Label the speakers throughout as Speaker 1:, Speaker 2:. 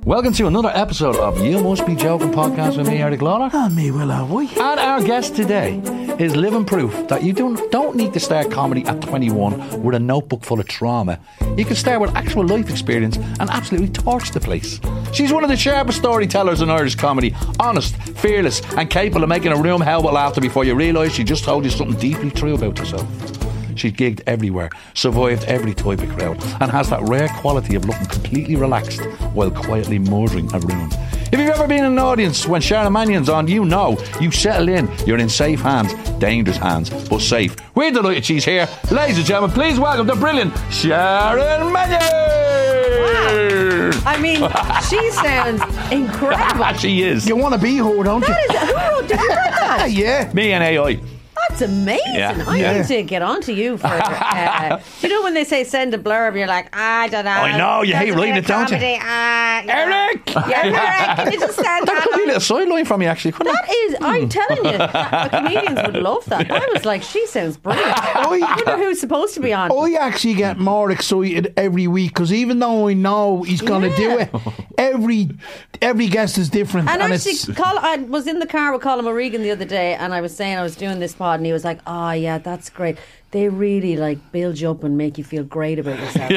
Speaker 1: Welcome to another episode of You Must Be Joking podcast with me, Eric Lawler.
Speaker 2: And me, Will have we?
Speaker 1: And our guest today is living proof that you don't need to start comedy at 21 with a notebook full of trauma. You can start with actual life experience and absolutely torch the place. She's one of the sharpest storytellers in Irish comedy, honest, fearless and capable of making a room hell with laughter before you realise she just told you something deeply true about yourself. She's gigged everywhere, survived every type of crowd, and has that rare quality of looking completely relaxed while quietly murdering a room. If you've ever been in an audience when Sharon Mannion's on, you know you settle in. You're in safe hands, dangerous hands, but safe. We're delighted she's here. Ladies and gentlemen, please welcome the brilliant Sharon Mannion!
Speaker 3: Wow. I mean, she sounds incredible.
Speaker 1: She is.
Speaker 2: You want to be her, don't you?
Speaker 3: Did you write that?
Speaker 2: Yeah.
Speaker 1: Me and AI.
Speaker 3: That's amazing.
Speaker 1: Yeah.
Speaker 3: I need to get on to you for... you know when they say send a blurb, you're like, I don't know.
Speaker 1: I know, you hate reading it, don't you? Eric!
Speaker 3: Yeah, Eric, can you just stand
Speaker 1: That could be a little sideline from me, actually, couldn't it?
Speaker 3: That is, I'm telling you, the comedians would love that. I was like, she sounds brilliant. I wonder who's supposed to be on.
Speaker 2: I actually get more excited every week because even though I know he's going to do it, every guest is different.
Speaker 3: And actually,
Speaker 2: it's,
Speaker 3: I was in the car with Colin O'Regan the other day, and I was saying I was doing this pod, and he was like, "Oh yeah, that's great. They really like build you up and make you feel great about yourself."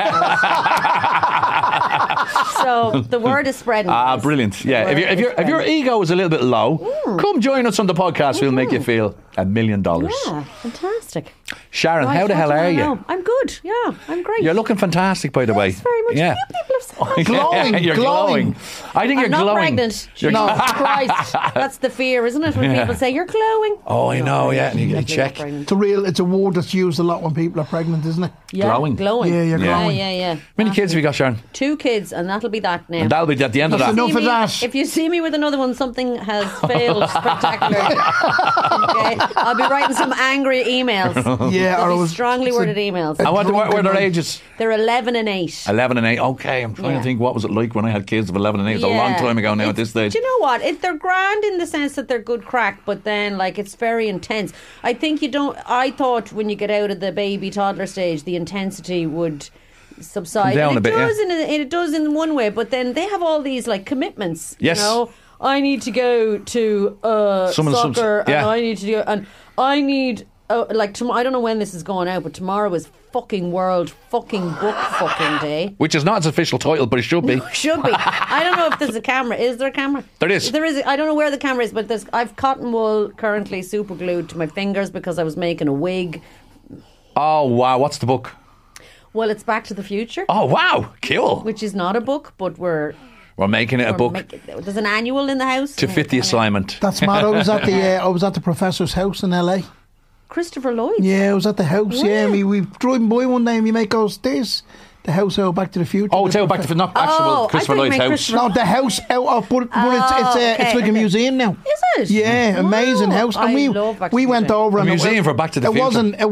Speaker 3: So the word is spreading.
Speaker 1: Brilliant. Yeah, if your ego is a little bit low, come join us on the podcast. We'll make you feel $1 million.
Speaker 3: Yeah, fantastic.
Speaker 1: Sharon,
Speaker 3: Right,
Speaker 1: how the
Speaker 3: what
Speaker 1: hell
Speaker 3: do I
Speaker 1: are you?
Speaker 3: know? I'm good. Yeah, I'm great.
Speaker 1: You're looking fantastic, by the way.
Speaker 3: Thanks very much.
Speaker 1: Yeah.
Speaker 3: You people have said that.
Speaker 2: Glowing,
Speaker 1: You're
Speaker 2: glowing.
Speaker 1: I think
Speaker 3: I'm
Speaker 1: you're
Speaker 3: not
Speaker 1: glowing.
Speaker 3: pregnant.
Speaker 1: You're
Speaker 3: Jesus Christ. That's the fear, isn't it? When people say you're glowing.
Speaker 1: Oh, I know, yeah. And you get a
Speaker 3: Definitely not
Speaker 1: check.
Speaker 3: pregnant.
Speaker 2: it's a word that's used a lot when people are pregnant, isn't it?
Speaker 3: Yeah,
Speaker 1: Glowing.
Speaker 3: glowing.
Speaker 2: Yeah, you're glowing.
Speaker 3: Yeah.
Speaker 1: How many kids have you got, Sharon?
Speaker 3: 2 kids, and that'll be that now.
Speaker 1: And that'll be at the end of
Speaker 2: That's
Speaker 1: that.
Speaker 2: enough
Speaker 3: See
Speaker 2: of
Speaker 3: me-
Speaker 2: that.
Speaker 3: If you see me with another one, something has failed spectacularly. Okay, I'll be writing some angry emails.
Speaker 2: Yeah,
Speaker 3: They'll
Speaker 2: or it
Speaker 3: be
Speaker 2: was
Speaker 3: strongly worded emails.
Speaker 1: And what were their ages?
Speaker 3: They're 11 and 8.
Speaker 1: 11 and 8. Okay, I'm trying to
Speaker 3: Yeah.
Speaker 1: think what was it like when I had kids of 11 and 8. It's a long time ago now at this stage.
Speaker 3: Do you know what? They're grand in the sense that they're good crack, but then like it's very intense. I think I thought when you get out of the baby toddler stage, the intensity would subside.
Speaker 1: Come down
Speaker 3: and
Speaker 1: a bit, yeah.
Speaker 3: it does in one way, but then they have all these like commitments.
Speaker 1: Yes.
Speaker 3: You know, I need to go to soccer,
Speaker 1: yeah.
Speaker 3: and I need to do, and I need. Like tomorrow, I don't know when this is going out, but tomorrow is fucking World fucking Book fucking Day.
Speaker 1: Which is not its official title, but it should be.
Speaker 3: Should be. I don't know if there's a camera. Is there a camera?
Speaker 1: There is.
Speaker 3: There is. I don't know where the camera is, but I've cotton wool currently super glued to my fingers because I was making a wig.
Speaker 1: Oh, wow. What's the book?
Speaker 3: Well, it's Back to the Future,
Speaker 1: Oh, wow. Cool.
Speaker 3: which is not a book, but we're
Speaker 1: making it a book
Speaker 3: there's an annual in the house
Speaker 1: to fit the assignment.
Speaker 2: That's mad. I was at the professor's house in LA.
Speaker 3: Christopher Lloyd.
Speaker 2: Yeah, I was at the house.
Speaker 3: Wow.
Speaker 2: Yeah, we driving by one day and we make goes, "This the house out Back to the Future."
Speaker 1: Oh, it's out back to not actual
Speaker 3: Oh,
Speaker 1: Christopher
Speaker 3: I thought you
Speaker 1: Lloyd's
Speaker 3: meant
Speaker 1: house.
Speaker 3: Christopher-
Speaker 2: No, the house out of, but it's like a museum now.
Speaker 3: Is it?
Speaker 2: Yeah, amazing
Speaker 3: Wow.
Speaker 2: house. And
Speaker 3: I
Speaker 2: we
Speaker 3: love Back to
Speaker 2: we
Speaker 3: the
Speaker 2: went
Speaker 3: Future.
Speaker 2: over
Speaker 1: A
Speaker 2: and
Speaker 1: museum for Back to the
Speaker 2: it
Speaker 1: Future.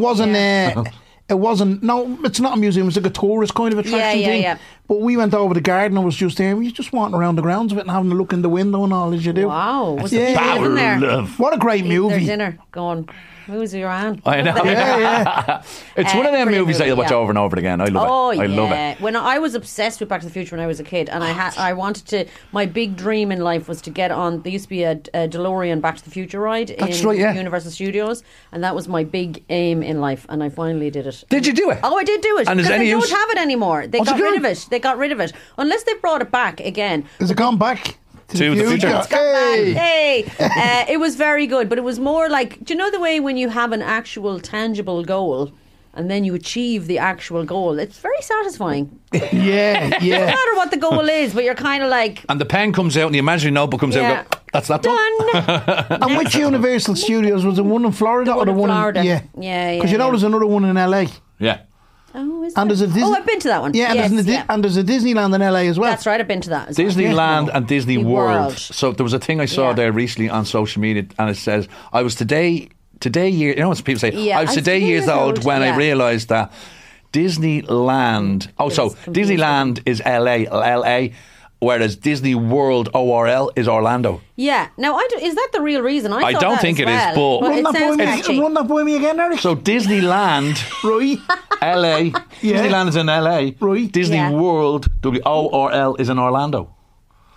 Speaker 2: It wasn't. No, it's not a museum. It's like a tourist kind of attraction thing.
Speaker 3: Yeah.
Speaker 2: But we went over the garden. I was just there. We were just walking around the grounds of it and having a look in the window and all as you do.
Speaker 3: Wow. Was
Speaker 2: Yeah.
Speaker 3: it
Speaker 1: Power
Speaker 3: in there?
Speaker 1: love.
Speaker 2: What a great
Speaker 3: Eating their
Speaker 2: movie!
Speaker 3: dinner, going, who's your aunt?
Speaker 1: I know.
Speaker 2: Yeah.
Speaker 1: It's one of them
Speaker 3: Brilliant
Speaker 1: movies that you'll watch
Speaker 3: movie, yeah.
Speaker 1: over and over again. I love
Speaker 3: Oh,
Speaker 1: it. I love it.
Speaker 3: When I was obsessed with Back to the Future when I was a kid, and I wanted to. My big dream in life was to get on. There used to be a DeLorean Back to the Future ride
Speaker 1: That's
Speaker 3: in
Speaker 1: right, yeah.
Speaker 3: Universal Studios, and that was my big aim in life, and I finally did it.
Speaker 1: Did you do it?
Speaker 3: Oh, I did do it.
Speaker 1: And is
Speaker 3: because
Speaker 1: any
Speaker 3: they
Speaker 1: use?
Speaker 3: don't have it anymore. They
Speaker 1: What's
Speaker 3: got
Speaker 1: it
Speaker 3: rid
Speaker 1: gone?
Speaker 3: of it. They got rid of it unless they brought it back again.
Speaker 2: Has it gone back
Speaker 1: To the future? It's
Speaker 2: Hey.
Speaker 3: Hey, it was very good, but it was more like, do you know the way when you have an actual tangible goal and then you achieve the actual goal? It's very satisfying.
Speaker 2: Yeah,
Speaker 3: No
Speaker 2: yeah.
Speaker 3: matter what the goal is, but you're kind of like,
Speaker 1: And the pen comes out and the imaginary notebook comes out
Speaker 3: Yeah.
Speaker 1: and go, that's that done.
Speaker 3: done.
Speaker 2: And which Universal Studios was the one in Florida or the
Speaker 3: in
Speaker 2: one
Speaker 3: Florida.
Speaker 2: in
Speaker 3: Yeah.
Speaker 2: Because you know there's another one in LA.
Speaker 1: Yeah.
Speaker 3: Oh, is
Speaker 2: And
Speaker 3: there?
Speaker 2: there's a Disney.
Speaker 3: Oh, I've been to that one.
Speaker 2: Yeah,
Speaker 3: yes,
Speaker 2: and there's a Disneyland in LA as well.
Speaker 3: That's right, I've been to that as well.
Speaker 1: Disneyland and Disney
Speaker 3: The
Speaker 1: World.
Speaker 3: World.
Speaker 1: So there was a thing I saw
Speaker 3: Yeah.
Speaker 1: there recently on social media, and it says, I was today year. You know what people say?
Speaker 3: Yeah,
Speaker 1: I was today years old when I realised that Disneyland. Oh, so
Speaker 3: confusing.
Speaker 1: Disneyland is LA, whereas Disney World ORL is Orlando.
Speaker 3: Yeah. Now, is that the real reason?
Speaker 1: I
Speaker 3: thought
Speaker 1: don't
Speaker 3: that
Speaker 1: think
Speaker 3: as
Speaker 1: it is,
Speaker 3: well.
Speaker 1: but-
Speaker 3: it sounds catchy.
Speaker 2: Run that by me again, Eric.
Speaker 1: So Disneyland,
Speaker 2: Right.
Speaker 1: LA.
Speaker 2: Yeah.
Speaker 1: Disneyland is in LA.
Speaker 2: Right.
Speaker 1: Disney
Speaker 3: Yeah.
Speaker 1: World, WORL, is in Orlando.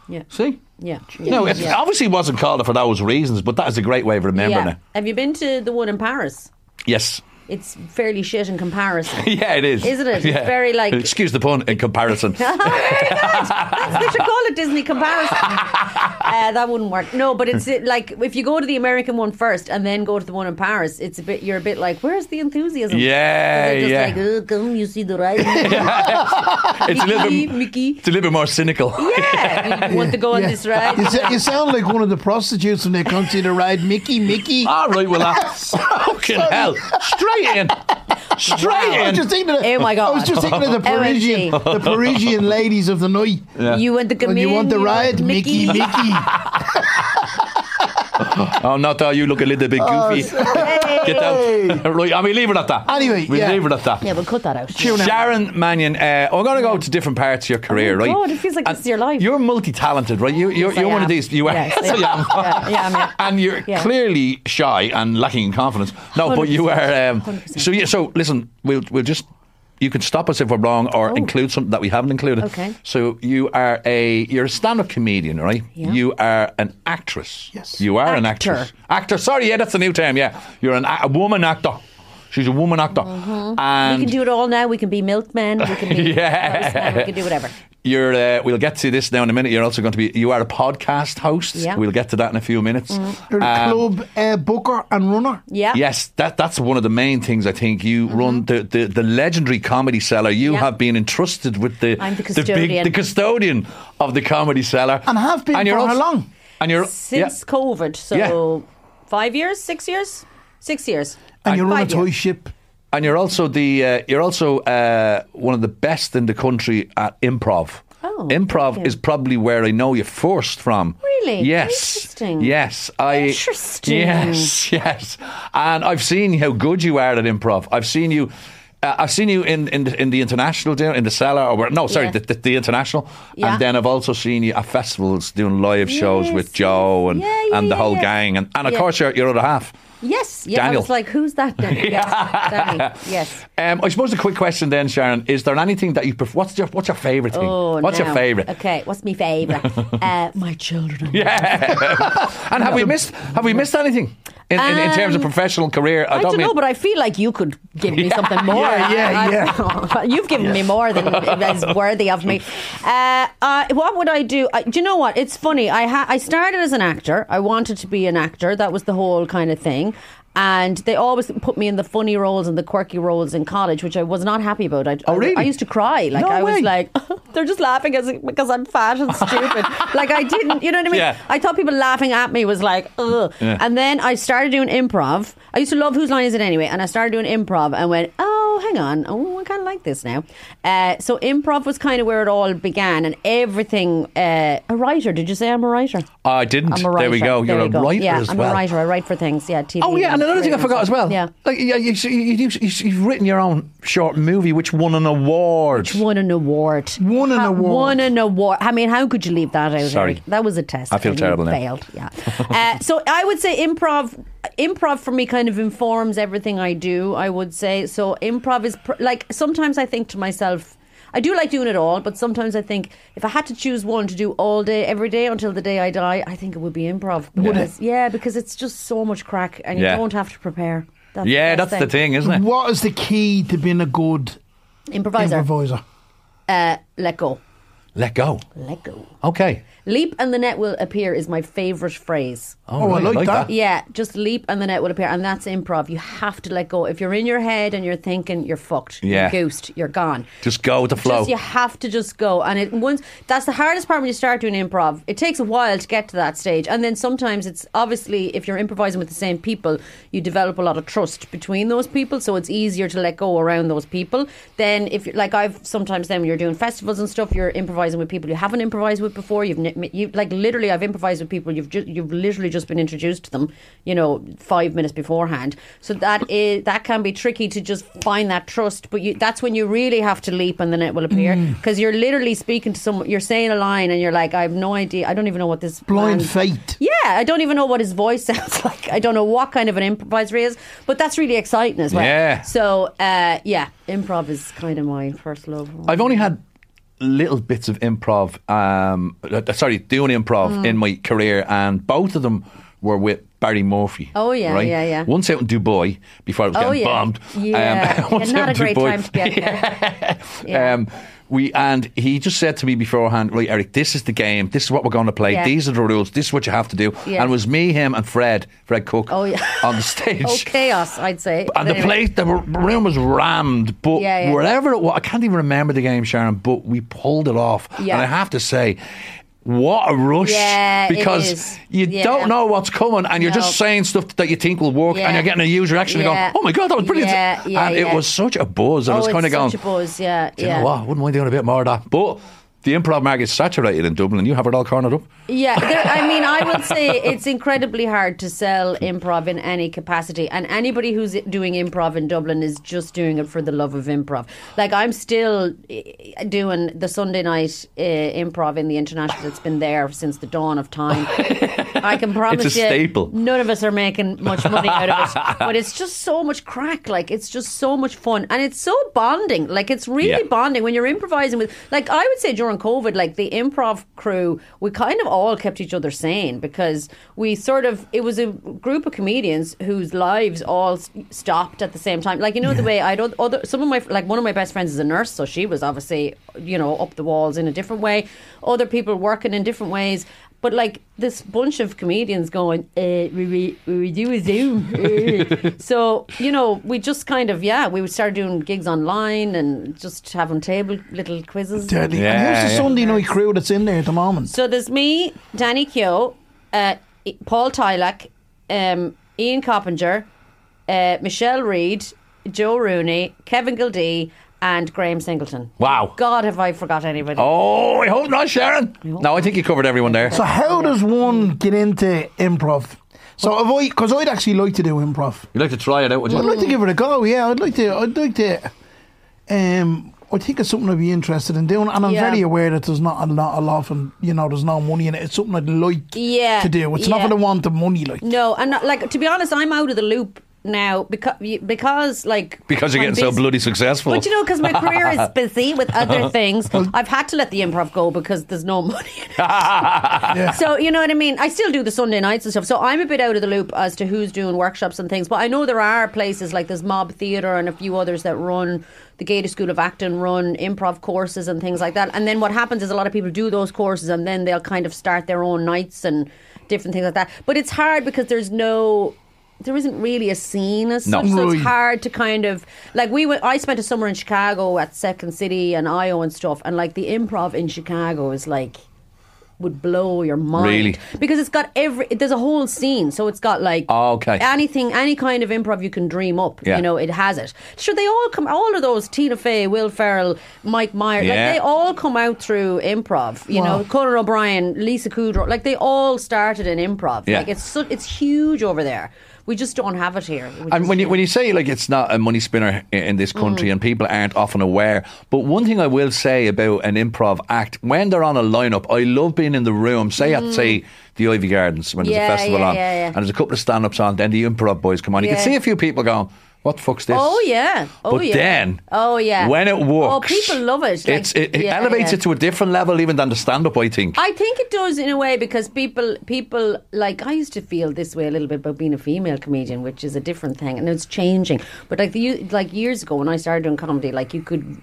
Speaker 3: Yeah.
Speaker 1: See?
Speaker 3: Yeah.
Speaker 1: No, it obviously wasn't called for those reasons, but that is a great way of remembering it.
Speaker 3: Have you been to the one in Paris?
Speaker 1: Yes.
Speaker 3: It's fairly shit in comparison.
Speaker 1: Yeah, it is.
Speaker 3: Isn't it?
Speaker 1: Yeah.
Speaker 3: It's very like...
Speaker 1: Excuse the pun, in comparison.
Speaker 3: Very good. They should call it Disney comparison. That wouldn't work. No, but it's like if you go to the American one first and then go to the one in Paris, you're a bit like, where's the enthusiasm?
Speaker 1: Yeah,
Speaker 3: they're just
Speaker 1: yeah.
Speaker 3: like, oh, come, you see the ride.
Speaker 1: It's a little bit,
Speaker 3: Mickey.
Speaker 1: It's a little bit more cynical.
Speaker 3: Yeah, you want to go on this ride?
Speaker 2: You sound like one of the prostitutes when they come to the ride. Mickey.
Speaker 1: All right, well, that's fucking hell. Straight in.
Speaker 2: I was just thinking of
Speaker 3: Oh my God.
Speaker 2: I was just thinking of the Parisian ladies of the night.
Speaker 1: Yeah.
Speaker 3: You want to come
Speaker 2: When
Speaker 3: in?
Speaker 2: you want the ride, Mickey.
Speaker 1: Oh, not that you look a little bit goofy. Get out. Right, I mean, leave it at that.
Speaker 2: Anyway,
Speaker 1: we'll
Speaker 2: yeah.
Speaker 1: leave it at that.
Speaker 3: Yeah, we'll cut that out.
Speaker 1: Sharon Mannion, we're going to go to different parts of your career, right?
Speaker 3: God, it feels like this is your life.
Speaker 1: You're multi-talented, right? You're
Speaker 3: Yes, I
Speaker 1: one
Speaker 3: am.
Speaker 1: of these. You are.
Speaker 3: Yes,
Speaker 1: Yes, I am.
Speaker 3: Yeah.
Speaker 1: And you're clearly shy and lacking in confidence. No, but you are.
Speaker 3: 100%.
Speaker 1: So listen, we'll just. You can stop us if we're wrong, or include something that we haven't included.
Speaker 3: Okay.
Speaker 1: So you're a stand-up comedian, right?
Speaker 3: Yeah.
Speaker 1: You are an actress.
Speaker 2: Yes.
Speaker 1: You are an
Speaker 3: Actor.
Speaker 1: actress. Actor. Sorry, yeah, that's the new term. Yeah, you're a woman actor. She's a woman actor, and
Speaker 3: We can do it all now. We can be milkmen. We can be postmen, we can do whatever.
Speaker 1: You're. We'll get to this now in a minute. You're also going to be. You are a podcast host.
Speaker 3: Yeah.
Speaker 1: We'll get to that in a few minutes.
Speaker 2: You're a club booker and runner.
Speaker 3: Yeah.
Speaker 1: Yes, that's one of the main things. I think you run the legendary Comedy Cellar. You
Speaker 3: Yeah.
Speaker 1: have been entrusted with
Speaker 3: I'm the custodian.
Speaker 1: the custodian of the Comedy Cellar,
Speaker 2: And have been for how long?
Speaker 1: And you're
Speaker 3: Since COVID, so 5 years, 6 years, 6 years.
Speaker 2: And you run a
Speaker 3: 5
Speaker 2: toy
Speaker 3: years.
Speaker 2: ship.
Speaker 1: And you're also one of the best in the country at improv.
Speaker 3: Oh,
Speaker 1: Improv
Speaker 3: thank you.
Speaker 1: is probably where I know you first from.
Speaker 3: Really?
Speaker 1: Yes.
Speaker 3: Interesting.
Speaker 1: Yes.
Speaker 3: Interesting.
Speaker 1: Yes. And I've seen how good you are at improv. I've seen you. I've seen you in the international dinner, in the cellar,
Speaker 3: Yeah.
Speaker 1: the international,
Speaker 3: Yeah.
Speaker 1: and then I've also seen you at festivals doing live shows
Speaker 3: Yes,
Speaker 1: with Joe and,
Speaker 3: yeah,
Speaker 1: and the whole
Speaker 3: yeah.
Speaker 1: gang, and of
Speaker 3: Yeah.
Speaker 1: course your other half.
Speaker 3: Yes. Yeah.
Speaker 1: Daniel.
Speaker 3: I was like, who's that then? Yes. Danny. Yes.
Speaker 1: I suppose a quick question then, Sharon: is there anything that you prefer? What's your favourite thing?
Speaker 3: Oh,
Speaker 1: what's your
Speaker 3: now.
Speaker 1: favourite?
Speaker 3: Okay. What's my favourite? My children.
Speaker 1: Yeah. And have we missed anything in terms of professional career?
Speaker 3: I don't know,
Speaker 1: mean.
Speaker 3: but I feel like you could give me something more.
Speaker 2: Yeah.
Speaker 3: You've given me more than is worthy of me. What would I do? Do you know what? It's funny. I started as an actor. I wanted to be an actor. That was the whole kind of thing. And they always put me in the funny roles and the quirky roles in college, which I was not happy about.
Speaker 1: Really?
Speaker 3: I used to cry. Like
Speaker 2: No
Speaker 3: I was
Speaker 2: way.
Speaker 3: like, they're just laughing because I'm fat and stupid. Like I didn't, you know what I mean?
Speaker 1: Yeah.
Speaker 3: I thought people laughing at me was like, ugh.
Speaker 1: Yeah.
Speaker 3: And then I started doing improv. I used to love Whose Line Is It Anyway? And I started doing improv and went, oh, hang on. Oh, I kind of like this now. So improv was kind of where it all began, and everything. A writer? Did you say I'm a writer?
Speaker 1: I didn't.
Speaker 3: I'm a writer.
Speaker 1: There we go. You're a writer
Speaker 3: yeah,
Speaker 1: as
Speaker 3: I'm
Speaker 1: well.
Speaker 3: a writer. I write for things. Yeah, TV.
Speaker 1: Oh yeah, and another thing I forgot as well.
Speaker 3: Yeah.
Speaker 1: Like you've written your own short movie, which won an award.
Speaker 3: Won an award.
Speaker 2: Won an award.
Speaker 3: Won an award. I mean, how could you leave that out?
Speaker 1: Sorry.
Speaker 3: Eric? That was a test.
Speaker 1: I feel
Speaker 3: and you
Speaker 1: terrible now.
Speaker 3: failed. Yeah. So I would say improv for me kind of informs everything I do. I would say so. Improv is like sometimes I think to myself, I do like doing it all, but sometimes I think if I had to choose one to do all day, every day until the day I die, I think it would be improv. Because, yeah, because it's just so much crack and you
Speaker 1: Yeah.
Speaker 3: don't have to prepare. That's
Speaker 1: Yeah,
Speaker 3: best
Speaker 1: that's the thing, isn't it?
Speaker 2: What is the key to being a good
Speaker 3: Improviser.
Speaker 2: improviser?
Speaker 3: Let go.
Speaker 1: Let go.
Speaker 3: Let go.
Speaker 1: Okay.
Speaker 3: Leap and the net will appear is my favourite phrase.
Speaker 2: Oh, I like that.
Speaker 3: Yeah, just leap and the net will appear, and that's improv. You have to let go. If you're in your head and you're thinking, you're fucked,
Speaker 1: Yeah.
Speaker 3: you're goosed, you're gone.
Speaker 1: Just go with the flow.
Speaker 3: You have to just go, and that's the hardest part when you start doing improv. It takes a while to get to that stage, and then sometimes it's obviously if you're improvising with the same people, you develop a lot of trust between those people, so it's easier to let go around those people. Then if like I've sometimes then when you're doing festivals and stuff, you're improvising with people you haven't improvised with before. You like literally I've improvised with people you've literally just been introduced to them, 5 minutes beforehand. So that can be tricky to just find that trust, but that's when you really have to leap and the net will appear, because you're literally speaking to someone, you're saying a line and you're like, I have no idea, I don't even know what this
Speaker 2: Blind
Speaker 3: man-
Speaker 2: fate.
Speaker 3: Yeah, I don't even know what his voice sounds like. I don't know what kind of an improviser he is, but that's really exciting as well.
Speaker 1: Yeah.
Speaker 3: So improv is kind of my first love.
Speaker 1: I've only had little bits of improv, doing improv in my career, and both of them were with Barry Murphy.
Speaker 3: Oh, yeah,
Speaker 1: right?
Speaker 3: yeah.
Speaker 1: Once out in Dubai before I was getting bombed.
Speaker 3: Yeah,
Speaker 1: once
Speaker 3: not
Speaker 1: out
Speaker 3: a
Speaker 1: in
Speaker 3: great
Speaker 1: Dubai.
Speaker 3: time to get there.
Speaker 1: And he just said to me beforehand, right, Eric, this is the game. This is what we're going to play.
Speaker 3: Yeah.
Speaker 1: These are the rules. This is what you have to do.
Speaker 3: Yeah.
Speaker 1: And it was me, him, and Fred Cook on the stage.
Speaker 3: Oh, chaos, I'd say.
Speaker 1: And the room was rammed, but wherever it was, I can't even remember the game, Sharon, but we pulled it off.
Speaker 3: Yeah.
Speaker 1: And I have to say, what a rush.
Speaker 3: Yeah,
Speaker 1: because you don't know what's coming, and you're just saying stuff that you think will work, and you're getting a user reaction and going, oh my God, that was brilliant. And it was such a buzz. I was kind of going,
Speaker 3: such a buzz, do
Speaker 1: you know what? I wouldn't mind doing a bit more of that. But the improv market is saturated in Dublin. You have it all cornered up.
Speaker 3: Yeah, I would say it's incredibly hard to sell improv in any capacity, and anybody who's doing improv in Dublin is just doing it for the love of improv. Like, I'm still doing the Sunday night improv in the International. It's been there since the dawn of time. I can promise
Speaker 1: it's a staple.
Speaker 3: None of us are making much money out of it, but it's just so much crack. Like, it's just so much fun, and it's so bonding. Like, it's really bonding when you're improvising with. Like, I would say during COVID, like the improv crew, we kind of all kept each other sane, because we it was a group of comedians whose lives all stopped at the same time. Like, you know, the way one of my best friends is a nurse, so she was obviously, you know, up the walls in a different way. Other people working in different ways. But like this bunch of comedians going, we do a Zoom. So, you know, we just kind of, we started doing gigs online and just having little quizzes.
Speaker 2: Deadly. And who's the Sunday night crew that's in there at the moment?
Speaker 3: So there's me, Danny Keogh, Paul Tylak, Ian Coppinger, Michelle Reid, Joe Rooney, Kevin Gildee, and Graham Singleton.
Speaker 1: Wow.
Speaker 3: God, have I forgot anybody?
Speaker 1: Oh, I hope not, Sharon. No, I think you covered everyone there.
Speaker 2: So how does one get into improv? So because I'd actually like to do improv.
Speaker 1: You'd like to try it out, would you?
Speaker 2: I'd like to give it a go, yeah. I'd like to I think it's something I'd be interested in doing, and I'm very aware that there's not a lot of, you know, there's no money in it. It's something I'd like to do. It's not that I want the money, like.
Speaker 3: No, and like, to be honest, I'm out of the loop now because you're
Speaker 1: getting so bloody successful.
Speaker 3: But you know, because my career is busy with other things, I've had to let the improv go because there's no money in it. So you know what I mean. I still do the Sunday nights and stuff, so I'm a bit out of the loop as to who's doing workshops and things. But I know there are places like there's Mob Theatre and a few others that run. The Gaelic School of Acting run improv courses and things like that. And then what happens is a lot of people do those courses and then they'll kind of start their own nights and different things like that. But it's hard because there isn't really a scene as such, so it's hard to kind of like I spent a summer in Chicago at Second City and IO and stuff, and like the improv in Chicago is like would blow your mind,
Speaker 1: really,
Speaker 3: because it's got there's a whole scene, so it's got like any kind of improv you can dream up, you know, it has it. Sure, they all come, all of those, Tina Fey, Will Ferrell, Mike Myers, like they all come out through improv, you know, Conan O'Brien, Lisa Kudrow, like they all started in improv. Like it's huge over there. We just don't have it here.
Speaker 1: And when you say like it's not a money spinner in this country and people aren't often aware, but one thing I will say about an improv act, when they're on a lineup, I love being in the room, say at the Ivy Gardens when there's a festival on and there's a couple of stand-ups on, then the improv boys come on. You can see a few people going, what the fuck's this?
Speaker 3: Oh yeah.
Speaker 1: Then when it works,
Speaker 3: people love it.
Speaker 1: Like, it elevates it to a different level even than the stand-up, I think.
Speaker 3: I think it does in a way, because people like, I used to feel this way a little bit about being a female comedian, which is a different thing, and it's changing. But like years ago when I started doing comedy, like you could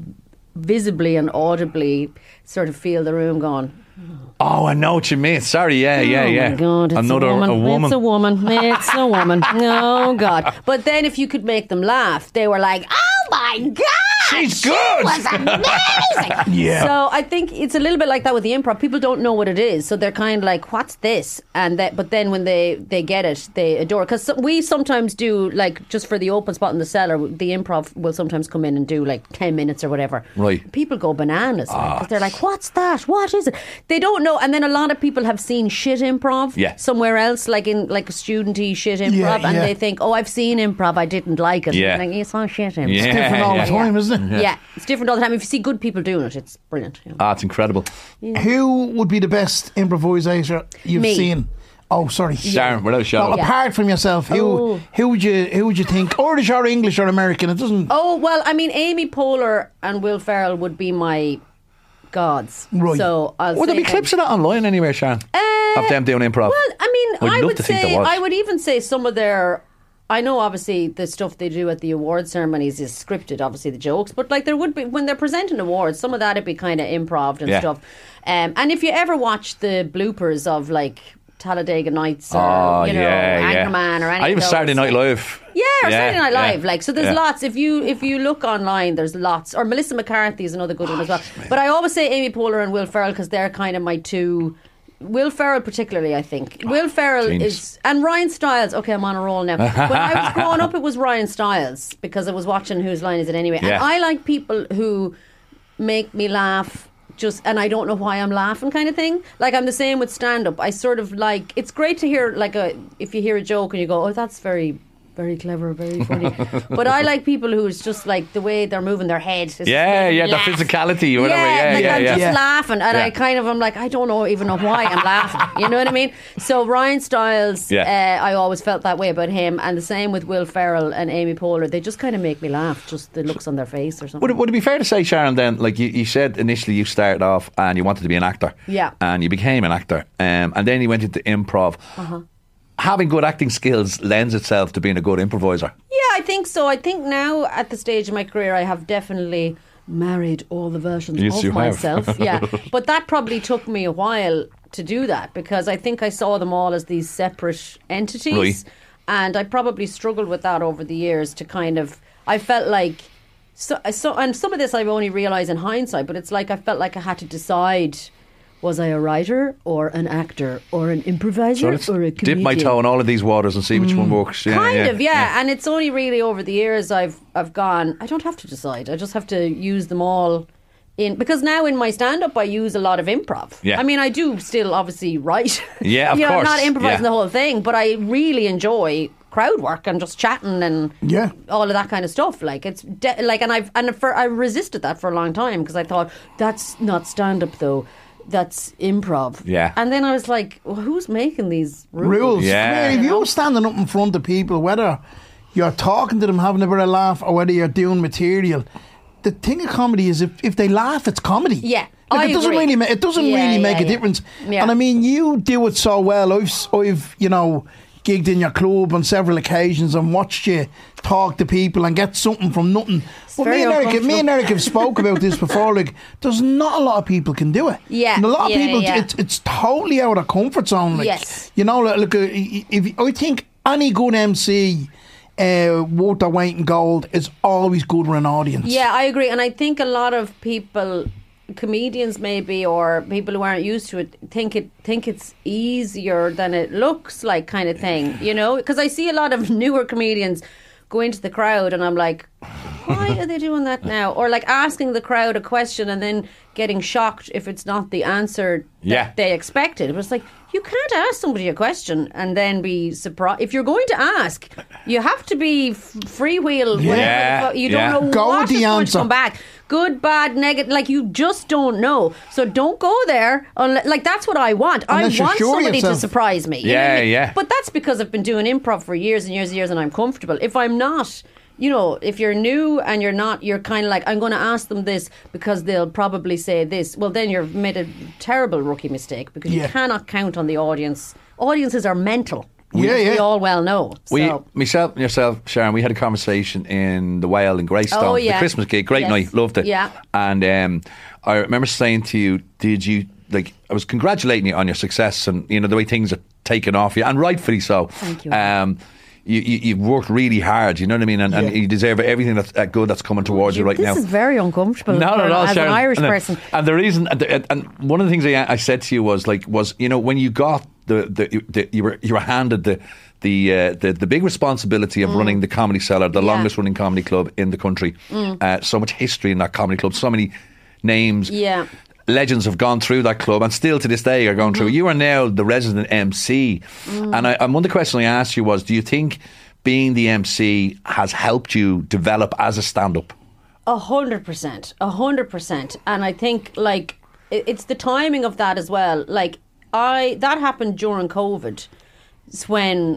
Speaker 3: visibly and audibly sort of feel the room going,
Speaker 1: oh, I know what you mean. Sorry,
Speaker 3: Oh my God, it's
Speaker 1: a woman.
Speaker 3: It's a woman. It's a woman. Oh God! But then, if you could make them laugh, they were like, "Oh my God,
Speaker 1: she's good.
Speaker 3: She was amazing." So I think it's a little bit like that with the improv. People don't know what it is, so they're kind of like, "What's this?" But then when they get it, they adore it. Because we sometimes do, like, just for the open spot in the cellar, the improv will sometimes come in and do like 10 minutes or whatever.
Speaker 1: Right.
Speaker 3: People go bananas because they're like, "What's that? What is it?" They don't know. And then a lot of people have seen shit improv somewhere else, like in like a studenty shit improv, and they think, "Oh, I've seen improv, I didn't like it."
Speaker 2: Yeah.
Speaker 3: Like, it's all shit improv.
Speaker 2: It's different all the time, isn't it?
Speaker 3: Yeah, it's different all the time. If you see good people doing it, it's brilliant.
Speaker 1: It's incredible.
Speaker 2: Who would be the best improviser you've seen? Oh, sorry,
Speaker 1: Sharon. Without a shadow.
Speaker 2: Apart from yourself, who would you think? Irish or English or American? It doesn't.
Speaker 3: Oh well, I mean, Amy Poehler and Will Ferrell would be my gods.
Speaker 2: Right.
Speaker 3: So
Speaker 1: Would there be clips of that online anywhere, Sharon? Of them doing improv?
Speaker 3: Well, I mean,
Speaker 1: I'd love to think there was.
Speaker 3: I would even say some of their... I know, obviously, the stuff they do at the award ceremonies is scripted, obviously, the jokes. But, like, there would be... When they're presenting awards, some of that would be kind of improv and stuff. And if you ever watch the bloopers of, like, Talladega Nights or, Anchorman or anything...
Speaker 1: I even Saturday Night Live.
Speaker 3: Yeah, or Saturday Night Live. Like, so there's lots. If you look online, there's lots. Or Melissa McCarthy is another good one as well. But I always say Amy Poehler and Will Ferrell because they're kind of my two... Will Ferrell particularly, I think. Will Ferrell is... And Ryan Stiles. Okay, I'm on a roll now. When I was growing up, it was Ryan Stiles because I was watching Whose Line Is It Anyway? And I like people who make me laugh and I don't know why I'm laughing kind of thing. Like, I'm the same with stand-up. I sort of like... It's great to hear, like, if you hear a joke and you go, oh, that's very... very clever, very funny. But I like people who it's just like the way they're moving their head.
Speaker 1: The physicality or whatever.
Speaker 3: I'm just laughing. And I'm like, I don't even know why I'm laughing. You know what I mean? So Ryan Stiles, I always felt that way about him. And the same with Will Ferrell and Amy Poehler. They just kind of make me laugh, just the looks on their face or something.
Speaker 1: Would it be fair to say, Sharon, then, like you said initially you started off and you wanted to be an actor.
Speaker 3: Yeah.
Speaker 1: And you became an actor. And then you went into improv. Having good acting skills lends itself to being a good improviser. Yeah,
Speaker 3: I think so. I think now at the stage of my career I have definitely married all the versions of myself. Yeah. But that probably took me a while to do that because I think I saw them all as these separate entities.
Speaker 1: Right.
Speaker 3: And I probably struggled with that over the years to kind of... I felt like... and some of this I've only realised in hindsight, but it's like I felt like I had to decide... Was I a writer or an actor or an improviser or a comedian?
Speaker 1: Dip my toe in all of these waters and see which one works.
Speaker 3: Kind of. And it's only really over the years I've gone, I don't have to decide. I just have to use them all in... Because now in my stand-up I use a lot of improv.
Speaker 1: Yeah.
Speaker 3: I mean, I do still obviously write.
Speaker 1: Yeah, of course.
Speaker 3: I'm not improvising the whole thing, but I really enjoy crowd work and just chatting and all of that kind of stuff. Like it's I resisted that for a long time because I thought that's not stand-up though. That's improv.
Speaker 1: Yeah.
Speaker 3: And then I was like, well, who's making these
Speaker 2: rules?
Speaker 1: Yeah.
Speaker 2: If you're standing up in front of people, whether you're talking to them, having a bit of laugh, or whether you're doing material, the thing of comedy is if they laugh, it's comedy.
Speaker 3: Yeah.
Speaker 2: Like it doesn't really make a difference. Yeah. And I mean, you do it so well. I've gigged in your club on several occasions and watched you talk to people and get something from nothing. But me and Eric have spoke about this before. Like, there's not a lot of people can do it.
Speaker 3: Yeah,
Speaker 2: and a lot of people, it's totally out of comfort zone. Like,
Speaker 3: yes,
Speaker 2: I think any good MC worth their weight in gold is always good with an audience.
Speaker 3: Yeah, I agree, and I think a lot of people, comedians maybe, or people who aren't used to it, think it's easier than it looks like, kind of thing. You know, because I see a lot of newer comedians go into the crowd, and I'm like, why are they doing that now? Or like asking the crowd a question and then getting shocked if it's not the answer that they expected. But it's like, you can't ask somebody a question and then be surprised. If you're going to ask, you have to be freewheel. You don't know what is going to come back. Good, bad, negative. Like, you just don't know. So don't go there. Like, that's what I want.
Speaker 2: Unless
Speaker 3: I want somebody to surprise me.
Speaker 1: You know what I mean?
Speaker 3: But that's because I've been doing improv for years and years and years, and I'm comfortable. If I'm not... You know, if you're new and you're kind of like, I'm going to ask them this because they'll probably say this. Well, then you've made a terrible rookie mistake because you cannot count on the audience. Audiences are mental. We all well know. So.
Speaker 1: Myself and yourself, Sharon, we had a conversation in the Whale in Greystone, the Christmas gig. Great night, loved it.
Speaker 3: Yeah.
Speaker 1: And I remember saying to you, I was congratulating you on your success and, you know, the way things are taken off you, and rightfully so.
Speaker 3: Thank you.
Speaker 1: You've worked really hard, you know what I mean, and you deserve everything that's good that's coming towards you right now.
Speaker 3: This is very uncomfortable.
Speaker 1: Not at all,
Speaker 3: as
Speaker 1: Sharon.
Speaker 3: An Irish person.
Speaker 1: And the reason, and one of the things I said to you was you know, when you got you were handed the big responsibility of running the Comedy Cellar, the longest running comedy club in the country. So much history in that comedy club, so many names.
Speaker 3: Yeah.
Speaker 1: Legends have gone through that club and still to this day are going through. You are now the resident MC. And one of the questions I asked you was, do you think being the MC has helped you develop as a stand-up?
Speaker 3: 100%. 100%. And I think, like, it's the timing of that as well. Like, that happened during COVID. It's when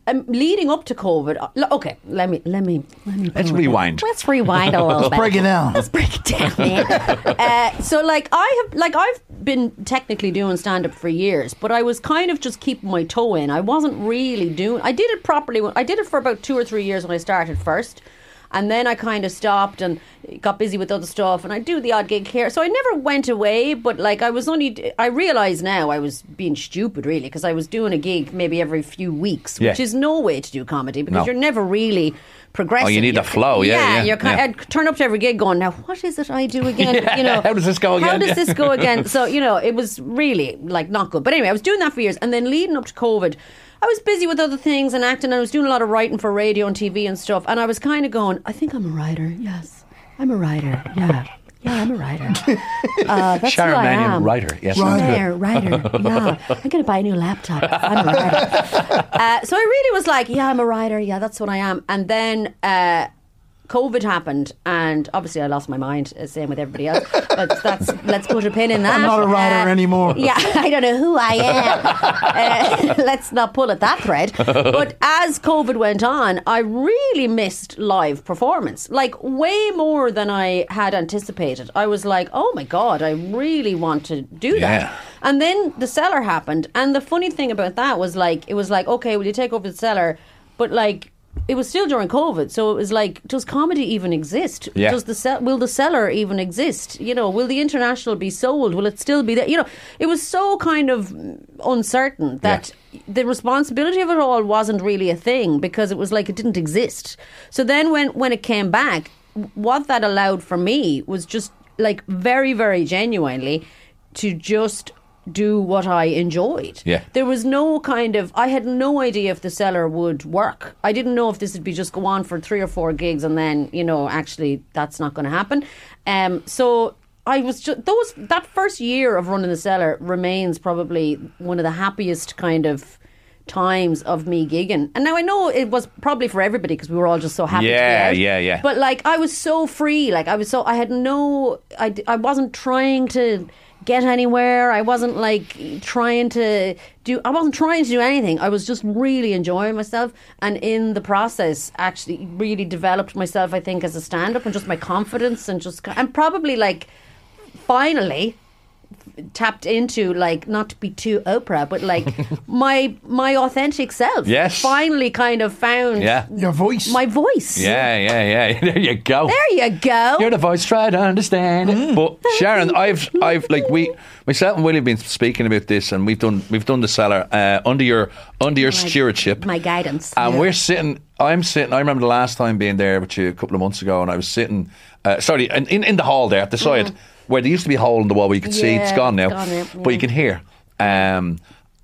Speaker 3: leading up to COVID. Okay, let me.
Speaker 1: Let's rewind.
Speaker 3: Let's rewind a little bit.
Speaker 2: Break it down.
Speaker 3: Let's break it down, man. So I've been technically doing stand up for years, but I was kind of just keeping my toe in. I wasn't really doing. I did it properly. I did it for about 2 or 3 years when I started first. And then I kind of stopped and got busy with other stuff, and I do the odd gig here. So I never went away, but like I realise now I was being stupid really, because I was doing a gig maybe every few weeks, which is no way to do comedy, because you're never really progressing.
Speaker 1: Oh, you need the flow,
Speaker 3: You're I'd turn up to every gig going, now what is it I do again? You know,
Speaker 1: how does this go again?
Speaker 3: So, you know, it was really like not good. But anyway, I was doing that for years, and then leading up to COVID, I was busy with other things and acting, and I was doing a lot of writing for radio and TV and stuff, and I was kind of going, I think I'm a writer. Yes, I'm a writer. Yeah, I'm a writer. That's
Speaker 1: Sharon
Speaker 3: who I
Speaker 1: Mannion,
Speaker 3: am.
Speaker 1: writer. Yes,
Speaker 3: writer. Yeah, I'm going to buy a new laptop. I'm a writer. So I really was like, yeah, I'm a writer. Yeah, that's what I am. And then COVID happened, and obviously I lost my mind, same with everybody else. But let's put a pin in that.
Speaker 2: I'm not a writer anymore.
Speaker 3: Yeah, I don't know who I am. Let's not pull at that thread. But as COVID went on, I really missed live performance, like way more than I had anticipated. I was like, oh my God, I really want to do that. And then the Cellar happened, and the funny thing about that was like, it was like, okay, will you take over the Cellar? But like, it was still during COVID, so it was like, does comedy even exist?
Speaker 1: Yeah.
Speaker 3: Will the Cellar even exist? You know, will the International be sold? Will it still be there? You know, it was so kind of uncertain that the responsibility of it all wasn't really a thing, because it was like it didn't exist. So then when it came back, what that allowed for me was just like very, very genuinely to just do what I enjoyed.
Speaker 1: Yeah.
Speaker 3: There was no kind of, I had no idea if the Cellar would work. I didn't know if this would be just go on for 3 or 4 gigs and then, you know, actually that's not going to happen. So I was just, that first year of running the Cellar remains probably one of the happiest kind of times of me gigging. And now I know it was probably for everybody, because we were all just so happy to be out.
Speaker 1: Yeah.
Speaker 3: But like, I was so free. Like, I wasn't trying to get anywhere. I wasn't like trying to do anything. I was just really enjoying myself, and in the process actually really developed myself, I think, as a stand-up, and just my confidence, and probably like finally tapped into, like, not to be too Oprah, but like my authentic self.
Speaker 1: Yes.
Speaker 3: Finally kind of found
Speaker 2: your voice.
Speaker 3: My voice.
Speaker 1: Yeah. There you go.
Speaker 3: There you go.
Speaker 1: You're the voice, try to understand it. But Sharon, I've like myself and Willie have been speaking about this, and we've done the Cellar under your stewardship,
Speaker 3: my guidance.
Speaker 1: And I'm sitting. I remember the last time being there with you a couple of months ago, and I was sitting in the hall there at the side, where there used to be a hole in the wall where you could see. It's gone now, but you can hear. And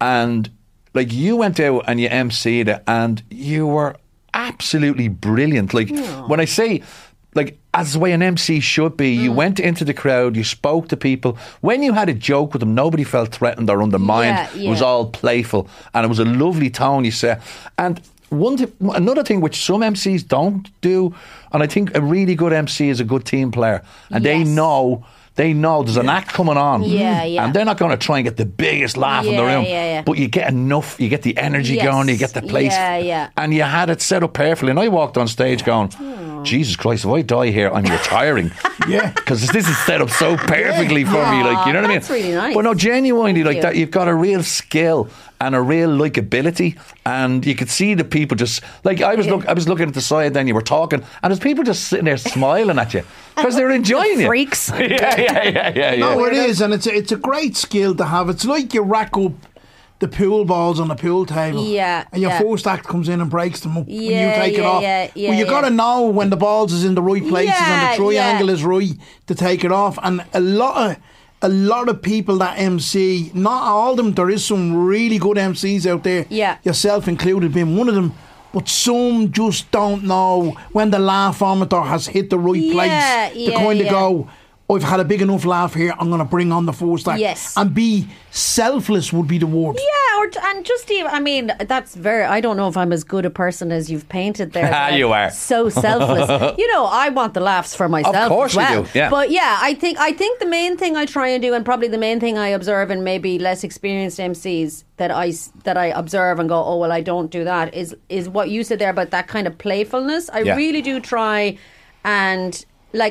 Speaker 1: like, you went out and you MC'd it, and you were absolutely brilliant. Like, when I say, like, as the way an MC should be, you went into the crowd, you spoke to people. When you had a joke with them, nobody felt threatened or undermined. It was all playful, and it was a lovely tone you said. And another thing which some MCs don't do, and I think a really good MC is a good team player, and they know there's an act coming on, and they're not going to try and get the biggest laugh in the room, but you get enough, you get the energy going, you get the place, and you had it set up perfectly. And I walked on stage going, Jesus Christ, if I die here, I'm retiring. Because this is set up so perfectly for me, like, you know what I mean?
Speaker 3: That's really nice.
Speaker 1: But no, genuinely, like that, you've got a real skill and a real likability, and you could see the people just like, I was looking at the side, then you were talking, and there's people just sitting there smiling at you because they're enjoying it.
Speaker 3: Freaks.
Speaker 1: Yeah.
Speaker 2: No, it is, and it's a great skill to have. It's like you rack up the pool balls on the pool table, and your first act comes in and breaks them up when you take it off. Well, you got to know when the balls is in the right places and the triangle is right to take it off. And a lot of people that MC, not all of them, there is some really good MCs out there, yourself included being one of them, but some just don't know when the laugh-o-meter has hit the right place to kind of go, I've had a big enough laugh here, I'm going to bring on the 4-star.
Speaker 3: Yes.
Speaker 2: And be selfless would be the word.
Speaker 3: Yeah, and just even, I mean, I don't know if I'm as good a person as you've painted there.
Speaker 1: You are.
Speaker 3: So selfless. I want the laughs for myself.
Speaker 1: Of course
Speaker 3: as well.
Speaker 1: you do, yeah.
Speaker 3: But yeah, I think the main thing I try and do, and probably the main thing I observe in maybe less experienced MCs that I observe and go, oh, well, I don't do that, is what you said there about that kind of playfulness. I really do try, and like,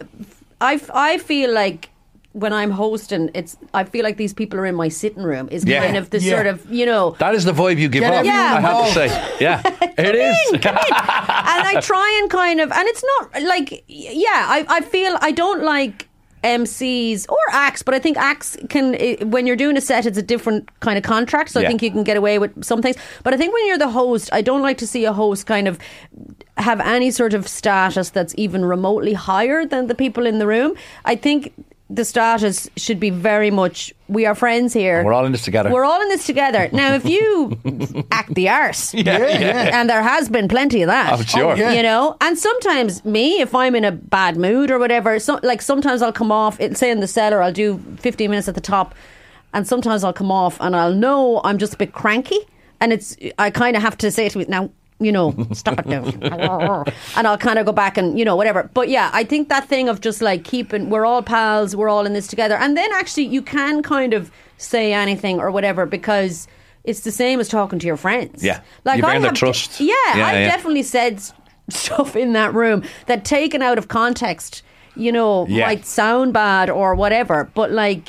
Speaker 3: I feel like when I'm hosting, I feel like these people are in my sitting room. Is kind of the sort of,
Speaker 1: That is the vibe you give off.
Speaker 3: Yeah.
Speaker 1: I have to say, yeah, it is.
Speaker 3: Come in. And I try and kind of, and it's not like, I feel I don't like MCs or acts, but I think acts can, when you're doing a set, it's a different kind of contract, so I think you can get away with some things. But I think when you're the host, I don't like to see a host kind of have any sort of status that's even remotely higher than the people in the room. I think the status should be very much, we are friends here.
Speaker 1: We're all in this together.
Speaker 3: We're all in this together. Now, if you act the arse, and there has been plenty of that,
Speaker 1: I'm sure.
Speaker 3: And sometimes me, if I'm in a bad mood or whatever, sometimes I'll come off, say in the cellar, I'll do 15 minutes at the top, and sometimes I'll come off and I'll know I'm just a bit cranky, and I kind of have to say to me, now, stop it now. And I'll kind of go back and, whatever. But yeah, I think that thing of just like we're all pals, we're all in this together. And then actually you can kind of say anything or whatever, because it's the same as talking to your friends.
Speaker 1: Yeah.
Speaker 3: Like
Speaker 1: you earn their trust.
Speaker 3: Yeah, I've definitely said stuff in that room that taken out of context, might sound bad or whatever. But like,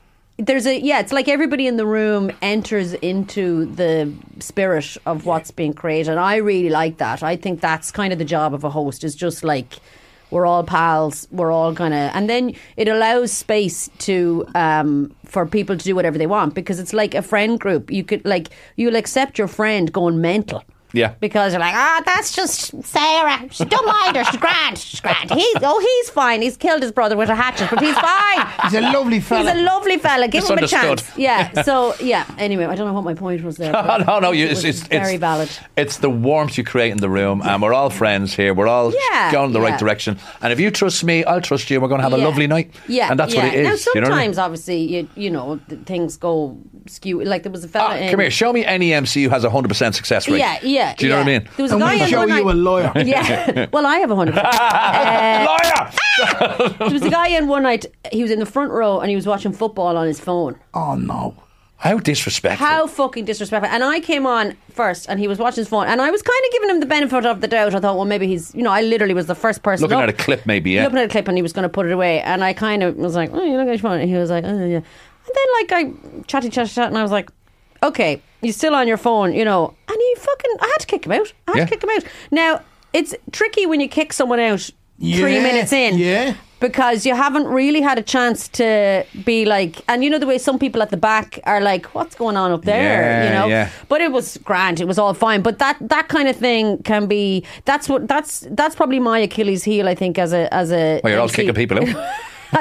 Speaker 3: it's like everybody in the room enters into the spirit of what's being created. And I really like that. I think that's kind of the job of a host, is just like, we're all pals, we're all kind of, and then it allows space to for people to do whatever they want, because it's like a friend group. You could you'll accept your friend going mental.
Speaker 1: Yeah.
Speaker 3: Because you're like, that's just Sarah. She don't mind her. She's grand. He's fine. He's killed his brother with a hatchet, but he's fine.
Speaker 2: He's a lovely fella.
Speaker 3: Give him a chance. Yeah. So, anyway, I don't know what my point was there.
Speaker 1: No.
Speaker 3: It's very valid.
Speaker 1: It's the warmth you create in the room, and we're all friends here. We're all going in the right direction. And if you trust me, I'll trust you. We're going to have a lovely night. Yeah. And that's what it is.
Speaker 3: Now, sometimes,
Speaker 1: I mean?
Speaker 3: obviously, things go skew. Like there was a fella
Speaker 1: come here. Show me any MC who has 100% success rate.
Speaker 3: Yeah.
Speaker 1: Do you know what I mean?
Speaker 3: There was a guy
Speaker 2: show you a lawyer.
Speaker 3: Yeah. Well, I have 100%.
Speaker 1: Lawyer!
Speaker 3: There was a guy in one night, he was in the front row and he was watching football on his phone.
Speaker 2: Oh, no.
Speaker 1: How disrespectful.
Speaker 3: How fucking disrespectful. And I came on first and he was watching his phone, and I was kind of giving him the benefit of the doubt. I thought, well, maybe he's, I literally was the first person
Speaker 1: looking at a clip, maybe, yeah.
Speaker 3: Looking at a clip, and he was going to put it away. And I kind of was like, you're not going to phone. And he was like, oh, yeah. And then I chatted, and I was like, okay, you're still on your phone, and he I had to kick him out. Now, it's tricky when you kick someone out 3 minutes in.
Speaker 2: Yeah.
Speaker 3: Because you haven't really had a chance to be like, and the way some people at the back are like, what's going on up there?
Speaker 1: Yeah.
Speaker 3: But it was grand, it was all fine. But that kind of thing can be, that's probably my Achilles heel, I think, as a
Speaker 1: well, you're all kicking people out.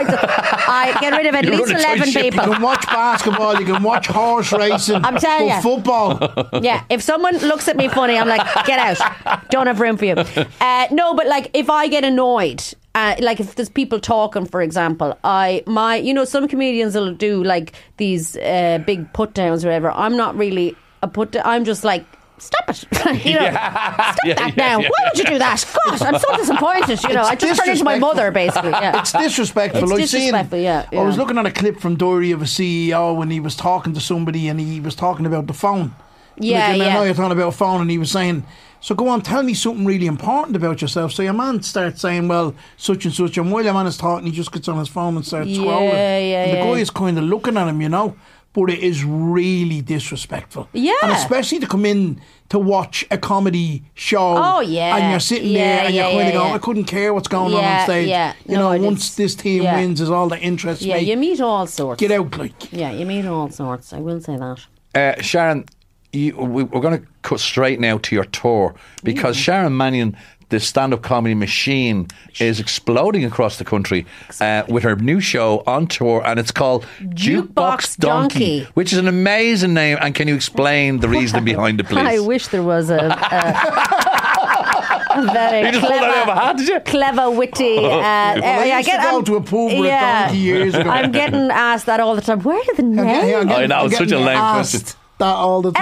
Speaker 3: I get rid of at least 11 people.
Speaker 2: You can watch basketball, you can watch horse racing.
Speaker 3: I'm telling you.
Speaker 2: Football.
Speaker 3: Yeah, if someone looks at me funny, I'm like, get out. Don't have room for you. No, but like if I get annoyed, like if there's people talking, for example, some comedians will do like these big put downs or whatever. I'm not really a put down. I'm just like, stop it. Stop that now. Why would you do that? Gosh, I'm so disappointed. I just turned into my mother, basically. Yeah.
Speaker 2: It's disrespectful.
Speaker 3: It's disrespectful, yeah.
Speaker 2: I was looking at a clip from Diary of a CEO when he was talking to somebody and he was talking about the phone.
Speaker 3: Yeah,
Speaker 2: I know you're talking about a phone, and he was saying, so go on, tell me something really important about yourself. So your man starts saying, well, such and such, and while your man is talking, he just gets on his phone and starts scrolling. And the guy is kind of looking at him, but it is really disrespectful.
Speaker 3: Yeah.
Speaker 2: And especially to come in to watch a comedy show.
Speaker 3: Oh, yeah.
Speaker 2: And you're sitting there and you're kind of going, I couldn't care what's going on stage.
Speaker 3: Yeah.
Speaker 2: Once this team wins is all that interests me.
Speaker 3: Yeah, you meet all sorts.
Speaker 2: Get out, like.
Speaker 3: Yeah, you meet all sorts. I will say that.
Speaker 1: Sharon, we're going to cut straight now to your tour, because Sharon Mannion, the stand-up comedy machine, is exploding across the country with her new show on tour, and it's called Jukebox Donkey, which is an amazing name. And can you explain the reason behind it, please?
Speaker 3: I wish there was a Very
Speaker 1: You just pulled that out of a hat, did you?
Speaker 3: Clever, witty.
Speaker 2: I used to go to a pub with a donkey years ago.
Speaker 3: I'm getting asked that all the time. Where are the names?
Speaker 1: I know, it's such a lame question.
Speaker 2: That all the time.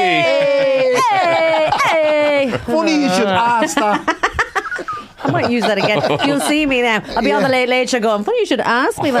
Speaker 3: Hey.
Speaker 2: Funny you should ask that.
Speaker 3: I might use that again. You'll see me now. I'll be on the Late Show going, funny you should ask me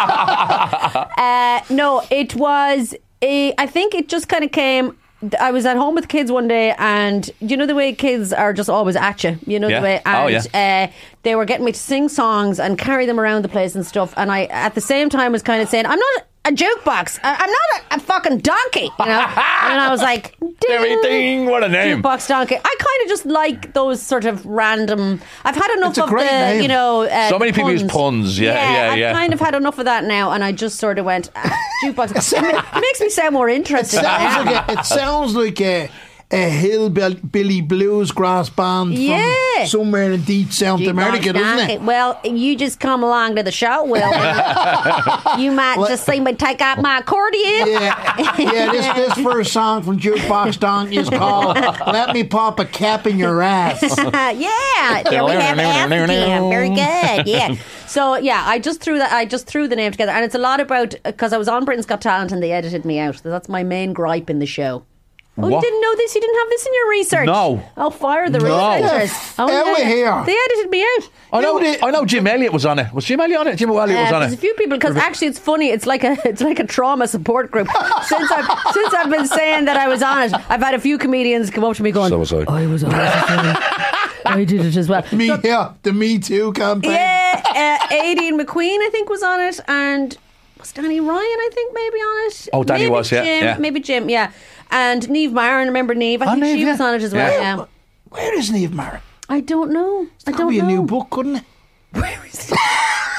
Speaker 3: that. No, it was, I think it just kind of came, I was at home with kids one day, and you know the way kids are just always at you, the way, and they were getting me to sing songs and carry them around the place and stuff, and I at the same time was kind of saying, I'm not a jukebox, I'm not a fucking donkey, and I was like,
Speaker 1: ding, what a name.
Speaker 3: Jukebox donkey. I kind of just like those sort of random, I've had enough of the
Speaker 2: name.
Speaker 1: So many people use puns.
Speaker 3: I've kind of had enough of that now, and I just sort of went, jukebox. It makes me sound more interesting.
Speaker 2: It sounds like a hillbilly bluesgrass band from somewhere in deep South America, doesn't it?
Speaker 3: Well, you just come along to the show, Will. You might just see me take out my accordion.
Speaker 2: This first song from Jukebox Donkey is called "Let Me Pop a Cap in Your Ass."
Speaker 3: We have ass again. Very good. Yeah. So I just threw the name together, and it's a lot about, because I was on Britain's Got Talent and they edited me out. That's my main gripe in the show. Oh,
Speaker 1: what?
Speaker 3: You didn't know this? You didn't have this in your research?
Speaker 1: No.
Speaker 3: Oh, fire the researchers.
Speaker 2: Here.
Speaker 3: They edited me out.
Speaker 1: I know Jim Elliott was on it. Was Jim Elliott on it? Jim Elliott was on it.
Speaker 3: There's a few people, because actually it's funny. It's like a trauma support group. Since I've been saying that I was on it, I've had a few comedians come up to me going,
Speaker 1: So was I.
Speaker 3: I was on it. I did it as well.
Speaker 2: The Me Too campaign.
Speaker 3: Yeah, Aideen McQueen, I think, was on it, and was Danny Ryan, I think, maybe on it.
Speaker 1: Oh, Danny was, yeah.
Speaker 3: Maybe Jim, yeah. And Niamh Maron, remember Niamh? I think she was on it as well. Yeah.
Speaker 2: Where is Niamh Maron?
Speaker 3: I don't know.
Speaker 2: That could be a new book, couldn't it?
Speaker 3: Where is it?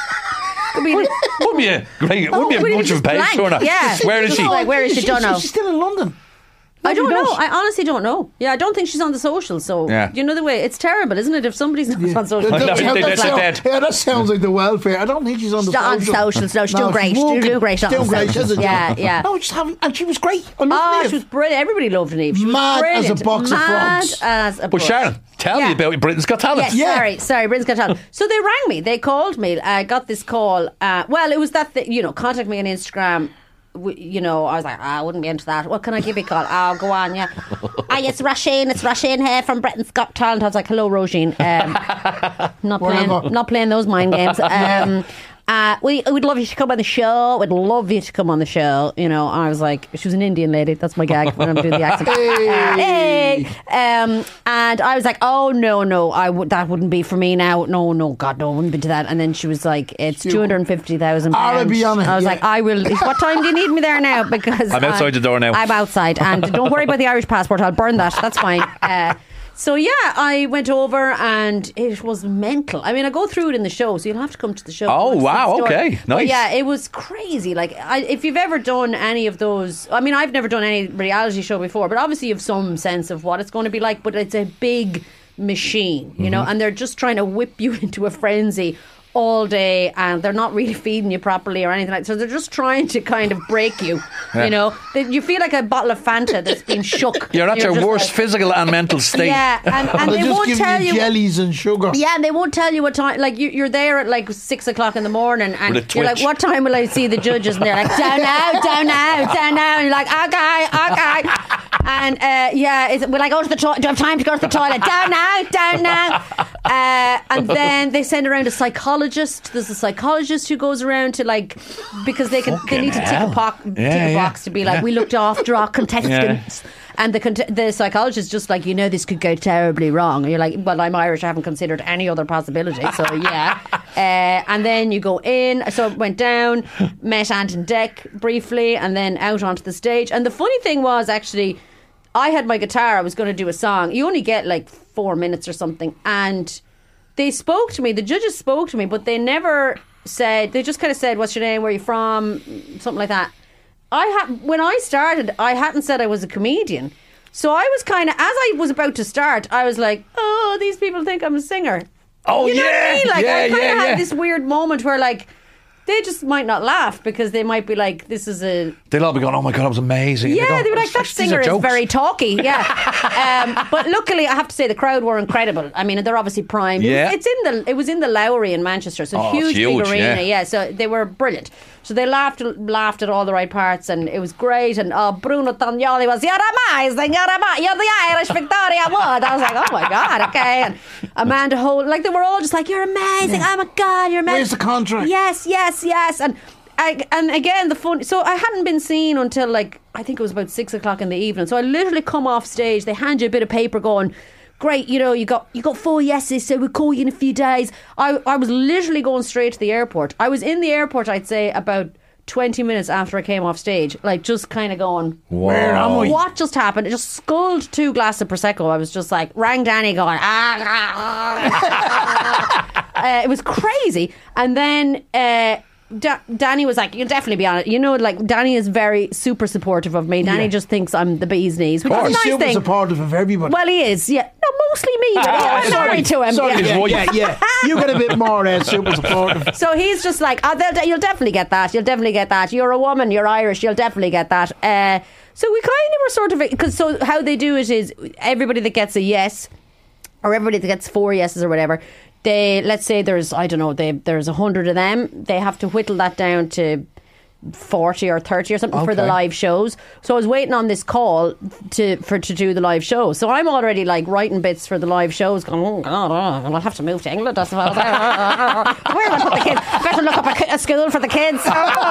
Speaker 1: Wouldn't be a bunch of page, sure enough.
Speaker 3: Yeah.
Speaker 1: Where is she?
Speaker 3: Where is she? Don't know.
Speaker 2: She's still in London.
Speaker 3: I don't know. I honestly don't know. Yeah, I don't think she's on the socials. So you know the way, it's terrible, isn't it? If somebody's not on socials,
Speaker 2: that sounds like the welfare. I don't think she's on the socials.
Speaker 3: She's not on socials. No, she's doing great. She's doing great.
Speaker 2: Doing great.
Speaker 3: Yeah.
Speaker 2: No, just haven't. And she was great.
Speaker 3: She was brilliant. Everybody loved Niamh. She was
Speaker 2: mad
Speaker 3: brilliant.
Speaker 2: as a box of frogs.
Speaker 1: Well, Sharon, tell me about Britain's Got Talent.
Speaker 3: Sorry, Britain's Got Talent. So they rang me. They called me. I got this call. Well, it was that contact me on Instagram. I was like, I wouldn't be into that. What can I give you a call? Oh, go on, yeah. It's Roisin here from Britain's Got Talent. I was like, hello, Roisin. Not playing those mind games. We'd love you to come on the show. We'd love you to come on the show. I was like, she was an Indian lady. That's my gag when I'm doing the accent. And I was like, oh no, that wouldn't be for me now. No, God, no, I wouldn't be to that. And then she was like, it's £250,000. I was like, I will. What time do you need me there now? Because
Speaker 1: I'm outside the door now.
Speaker 3: I'm outside, and don't worry about the Irish passport. I'll burn that. That's fine. So I went over and it was mental. I mean, I go through it in the show, so you'll have to come to the show.
Speaker 1: Oh wow, okay, nice.
Speaker 3: But yeah, it was crazy. Like, if you've ever done any of those, I mean, I've never done any reality show before, but obviously you have some sense of what it's going to be like. But it's a big machine, and they're just trying to whip you into a frenzy all day, and they're not really feeding you properly or anything like that. So they're just trying to kind of break you. You feel like a bottle of Fanta that's been shook.
Speaker 1: You're at your worst physical and mental state.
Speaker 3: Yeah, and they won't tell you
Speaker 2: jellies and sugar.
Speaker 3: Yeah, and they won't tell you what time. Like you're there at like 6 o'clock in the morning, and you're like, "What time will I see the judges?" And they're like, "Down now." And you're like, "Okay." And will I go to the toilet? Do I have time to go to the toilet? Down now. And then they send around a psychologist. There's a psychologist who goes around to because they need to tick a box to be like, we looked after our contestants. Yeah. And the psychologist just like, this could go terribly wrong. And you're like, well, I'm Irish. I haven't considered any other possibility. So yeah. And then you go in. So it went down, met Ant and Dec briefly, and then out onto the stage. And the funny thing was, actually, I had my guitar. I was going to do a song. You only get like 4 minutes or something. And they spoke to me. The judges spoke to me, but they never said. They just kind of said, "What's your name? Where are you from?" Something like that. When I started, I hadn't said I was a comedian, so I was kind of, as I was about to start, I was like, "Oh, these people think I'm a singer."
Speaker 1: Oh,
Speaker 3: you know what I mean? Like, I kind of had this weird moment where, like, they just might not laugh because they might be like, this is a...
Speaker 1: They'll all be going, oh my God, it was amazing.
Speaker 3: Yeah, they'd be like, that singer is very talky. Yeah. But luckily, I have to say, the crowd were incredible. I mean, they're obviously primed.
Speaker 1: Yeah.
Speaker 3: It was in the Lowry in Manchester, so huge big arena. Yeah, so they were brilliant. So they laughed at all the right parts, and it was great. And Bruno Tonioli was, you're amazing, you're the Irish Victoria Wood. I was like, oh my God, okay. And Amanda Holt, like they were all just like, you're amazing, oh my God, you're amazing.
Speaker 2: Where's the contract?
Speaker 3: Yes. And again, the fun. So I hadn't been seen until like I think it was about 6 o'clock in the evening. So I literally come off stage. They hand you a bit of paper, going, "Great, you got 4 yeses. So we'll call you in a few days." I was literally going straight to the airport. I was in the airport, I'd say, about 20 minutes after I came off stage, like just kind of going,
Speaker 2: where am I?
Speaker 3: What just happened? It just sculled 2 glasses of Prosecco. I was just like, rang Danny going, it was crazy. And then Danny was like, you'll definitely be on it. You know, like Danny is very super supportive of me. Danny just thinks I'm the bee's knees, which is a nice
Speaker 2: super
Speaker 3: thing.
Speaker 2: Supportive of everybody.
Speaker 3: Well, he is, yeah. No, mostly me. But I'm married to him.
Speaker 2: Sorry, yeah. You get a bit more super supportive.
Speaker 3: So he's just like, you'll definitely get that. You'll definitely get that. You're a woman. You're Irish. You'll definitely get that. So we kind of were sort of, because so how they do it is everybody that gets a yes, or everybody that gets 4 yeses or whatever, let's say there's 100 of them, they have to whittle that down to 40 or 30 or something for the live shows. So I was waiting on this call to do the live show. So I'm already like writing bits for the live shows, going, oh God, I'll have to move to England, I suppose. Where do I put the kids? Better look up a school for the kids.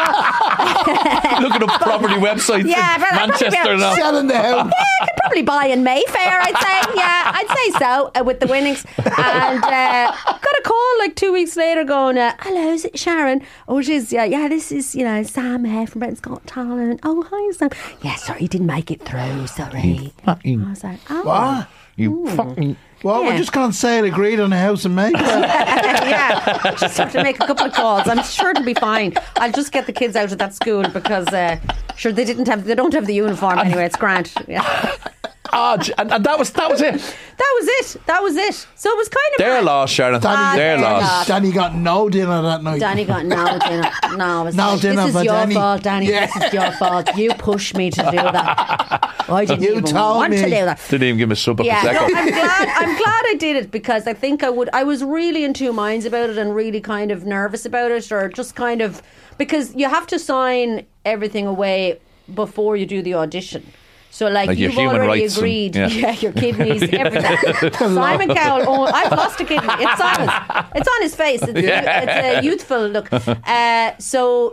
Speaker 1: Looking up property websites in Manchester now.
Speaker 2: Selling the house.
Speaker 3: Yeah, I could probably buy in Mayfair, I'd say. Yeah, I'd say so, with the winnings. And got a call like 2 weeks later going, hello, is it Sharon? Oh, it is. Yeah, this is, Sam here from Britain's Got Talent. Oh, hi, Sam. Yeah, sorry, you didn't make it through. Sorry. I was like, oh.
Speaker 2: What?
Speaker 1: You fucking...
Speaker 2: Well, we're just going to say agreed on a house in Mayfair.
Speaker 3: Yeah, just have to make a couple of calls. I'm sure it'll be fine. I'll just get the kids out of that school because, sure, they don't have the uniform anyway. It's grand. Yeah.
Speaker 1: And that was it.
Speaker 3: That was it. So it was kind of
Speaker 1: their loss, Sharon. Their loss.
Speaker 2: Danny got no dinner that night.
Speaker 3: Danny got no dinner. No, dinner. This is your fault, Danny. Yeah. This is your fault. You pushed me to do that. I didn't even want to do that.
Speaker 1: Didn't even give me a sub of Prosecco.
Speaker 3: No, I'm glad I did it because I think I would. I was really in 2 minds about it and really kind of nervous about it, or just kind of because you have to sign everything away before you do the audition. So like you've already agreed, your kidneys, everything. Simon Cowell, I've lost a kidney. It's on his face. It's a youthful look. So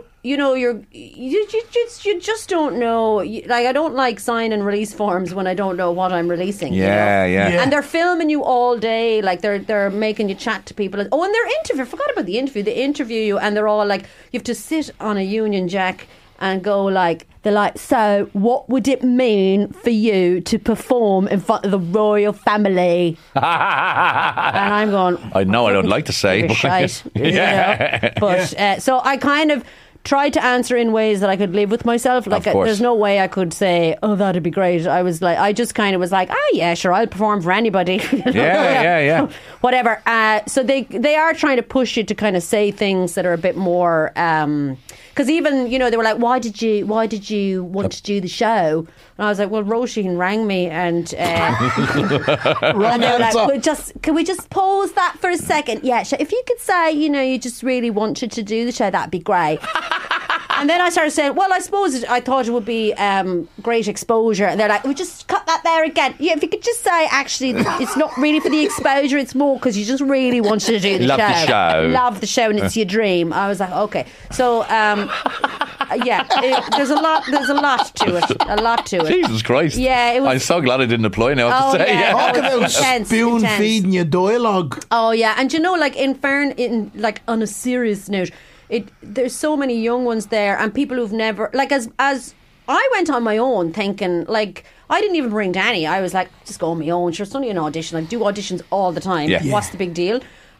Speaker 3: you just don't know. Like I don't like sign and release forms when I don't know what I'm releasing.
Speaker 1: Yeah.
Speaker 3: And they're filming you all day. Like they're making you chat to people. Oh, and they're interview. I forgot about the interview. They interview you, and they're all like, you have to sit on a Union Jack and go like, they're like, so what would it mean for you to perform in front of the royal family? And I'm going,
Speaker 1: I know I don't like to say,
Speaker 3: shite, but so I kind of tried to answer in ways that I could live with myself. Like there's no way I could say, oh, that'd be great. I was like, I just kind of was like, yeah, sure, I'll perform for anybody.
Speaker 1: Yeah.
Speaker 3: Whatever. So they are trying to push you to kind of say things that are a bit more because even they were like, why did you want to do the show? And I was like, well, Roisin rang me and and they were like, can we just pause that for a second? Yeah, sure. If you could say you just really wanted to do the show, that'd be great. And then I started saying, well, I suppose I thought it would be great exposure. And they're like, we just cut that there again. Yeah, if you could just say, actually, it's not really for the exposure, it's more because you just really wanted to do the show. Love the show and it's your dream. I was like, okay. So, there's a lot to it. A lot to it.
Speaker 1: Jesus Christ.
Speaker 3: Yeah, it was.
Speaker 1: I'm so glad I didn't apply now to say.
Speaker 2: Yeah. Talk about spoon feeding your dialogue.
Speaker 3: Oh, yeah. And like on a serious note, there's so many young ones there and people who've never as I went on my own thinking like I didn't even bring Danny. I was like, just go on my own. Sure, it's only an audition. I do auditions all the time. Yeah. What's the big deal?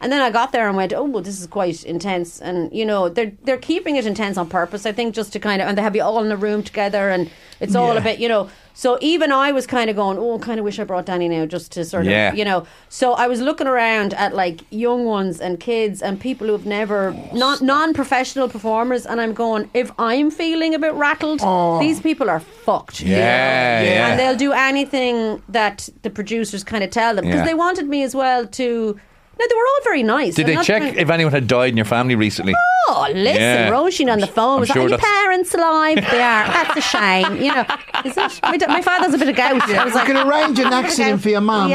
Speaker 3: And then I got there and went, oh, well, this is quite intense. And, you know, they're keeping it intense on purpose, I think, just to kind of, and they have you all in a room together, and it's all a bit, you know. So even I was kind of going, oh, I kind of wish I brought Danny now, just to sort of, you know. So I was looking around at like young ones and kids and people who've never, non-professional performers, and I'm going, if I'm feeling a bit rattled, these people are fucked.
Speaker 1: Yeah.
Speaker 3: And they'll do anything that the producers kind of tell them, because they wanted me as well to. No, they were all very nice.
Speaker 1: Did they check if anyone had died in your family recently?
Speaker 3: Oh, listen, Roisin on the phone was like, are your parents alive? They are. That's a shame. You know, is it? My father's a bit of gout. I was
Speaker 2: like, can arrange an accident for your mum.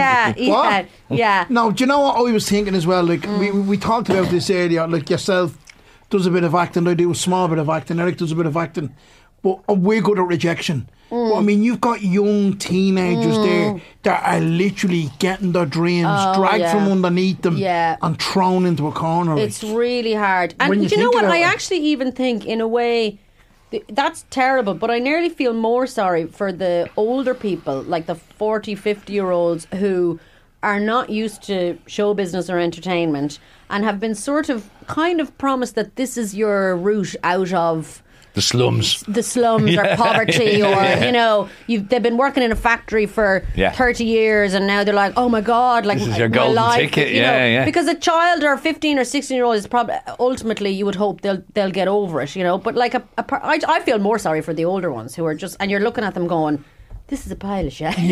Speaker 3: Yeah.
Speaker 2: No, do you know what I was thinking as well? Like we talked about this earlier. Like yourself does a bit of acting. I do a small bit of acting. Eric does a bit of acting. But we're good at rejection. But, I mean, you've got young teenagers there that are literally getting their dreams dragged from underneath them and thrown into a corner.
Speaker 3: It's really hard. And do you know what? I actually even think, in a way, that's terrible, but I nearly feel more sorry for the older people, like the 40, 50-year-olds who are not used to show business or entertainment and have been sort of kind of promised that this is your route out of
Speaker 1: the slums
Speaker 3: or poverty, or you know, they've been working in a factory for 30 years and now they're like, oh my God, like,
Speaker 1: this is your golden ticket.
Speaker 3: You know, because a child or a 15 or 16-year-old is probably, ultimately you would hope they'll get over it, you know. But like I feel more sorry for the older ones who are just, and you're looking at them going, this is a pile of shit.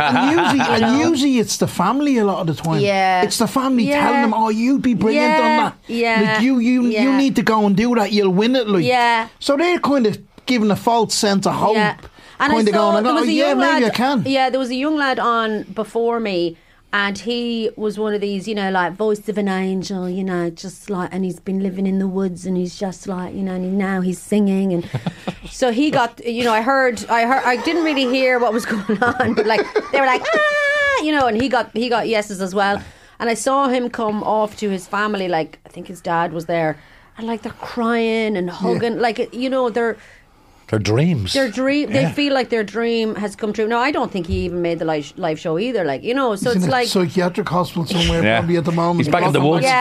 Speaker 2: And usually it's the family a lot of the time.
Speaker 3: Yeah.
Speaker 2: It's the family telling them, oh, you'd be brilliant on that.
Speaker 3: Yeah.
Speaker 2: Like, you need to go and do that, you'll win it. Like.
Speaker 3: Yeah.
Speaker 2: So they're kind of giving a false sense of hope. Yeah.
Speaker 3: And
Speaker 2: kind of going, maybe I can.
Speaker 3: Yeah, there was a young lad on before me, and he was one of these, you know, like voice of an angel, you know, just like, and he's been living in the woods, and he's just like, you know, and now he's singing, and so he got, you know, I heard, I didn't really hear what was going on, but like they were like, you know, and he got yeses as well, and I saw him come off to his family, like I think his dad was there, and like they're crying and hugging, like, you know, their dreams. They feel like their dream has come true. No, I don't think he even made the live show either. Like, you know, so
Speaker 2: he's
Speaker 3: it's
Speaker 2: in
Speaker 3: like
Speaker 2: a psychiatric hospital somewhere probably at the moment.
Speaker 1: He's back in the woods.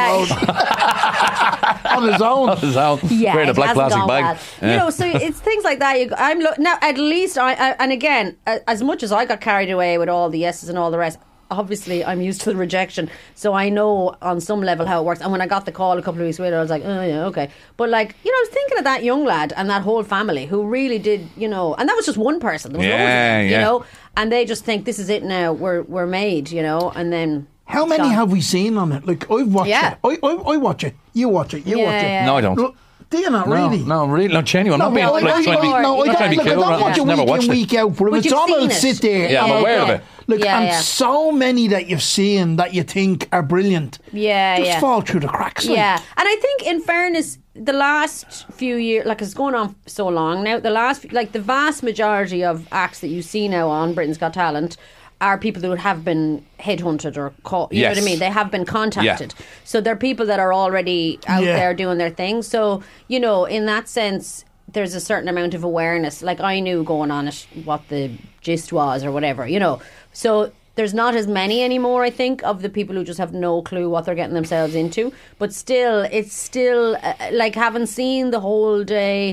Speaker 2: On his own.
Speaker 3: Yeah,
Speaker 1: wearing a black plastic bag.
Speaker 3: You know, so it's things like that. Now, at least and again, as much as I got carried away with all the yeses and all the rest, obviously I'm used to the rejection, so I know on some level how it works. And when I got the call a couple of weeks later, I was like, oh yeah, okay. But like, you know, I was thinking of that young lad and that whole family who really did, you know, and that was just one person. There was loads of them, you know, and they just think this is it now. We're made, you know, and then.
Speaker 2: How many have we seen on it? Like, I've watched it. I watch it. You watch it. You watch it.
Speaker 1: No, I don't.
Speaker 2: Do you not really?
Speaker 1: No, really. No, genuine. I'm not being trying to be cool.
Speaker 2: I don't watch it week in, week out, but if it's on, I'll sit there.
Speaker 1: Yeah, I'm aware of it.
Speaker 2: Look, and so many that you've seen that you think are brilliant. Just fall through the cracks.
Speaker 3: Yeah, and I think, in fairness, the last few years, like, it's going on so long now, the vast majority of acts that you see now on Britain's Got Talent are people who have been headhunted or caught. You know what I mean? They have been contacted. Yeah. So they're people that are already out there doing their thing. So, you know, in that sense, there's a certain amount of awareness. Like, I knew going on it what the gist was or whatever, you know. So there's not as many anymore, I think, of the people who just have no clue what they're getting themselves into. But still, it's still, like, having seen the whole day,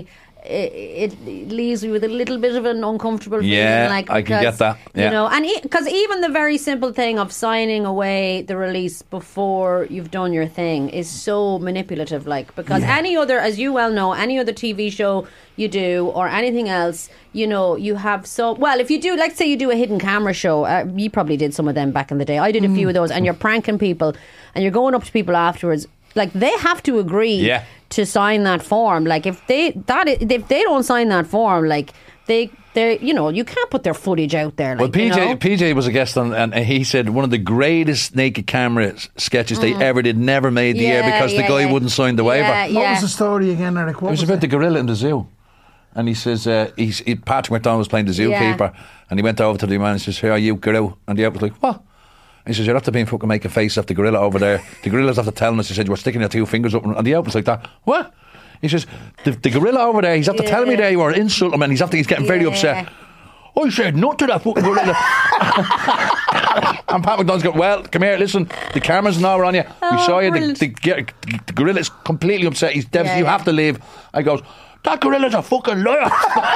Speaker 3: it leaves me with a little bit of an uncomfortable feeling.
Speaker 1: Yeah,
Speaker 3: like,
Speaker 1: I can get that. Yeah.
Speaker 3: You know, and because even the very simple thing of signing away the release before you've done your thing is so manipulative. Like, because any other, as you well know, any other TV show you do or anything else, you know, you have if you do, let's say you do a hidden camera show, you probably did some of them back in the day. I did a few of those, and you're pranking people, and you're going up to people afterwards. Like, they have to agree to sign that form. Like, if they don't sign that form, like, they you know, you can't put their footage out there. Like,
Speaker 1: well,
Speaker 3: you know?
Speaker 1: PJ was a guest on, and he said one of the greatest naked camera sketches they ever did never made the air because the guy wouldn't sign the waiver.
Speaker 2: What was the story again, Eric?
Speaker 1: It was about the gorilla in the zoo. And he says, Patrick McDonald was playing the zookeeper, and he went over to the man and says, "Here are you, get out." And the ape was like, "What?" He says, "You're after being fucking making face off the gorilla over there. The gorilla's after telling us," he said, "you were sticking your two fingers up." And the ape was like that. "What?" He says, the gorilla over there, he's after telling me there you were insulting him, and he's getting very upset. I said not to that fucking gorilla. And Pat McDonald's going, well, come here, listen, the camera's now on you. We saw you. The gorilla's completely upset. He's devastated. You have to leave. I goes, that gorilla's a fucking liar.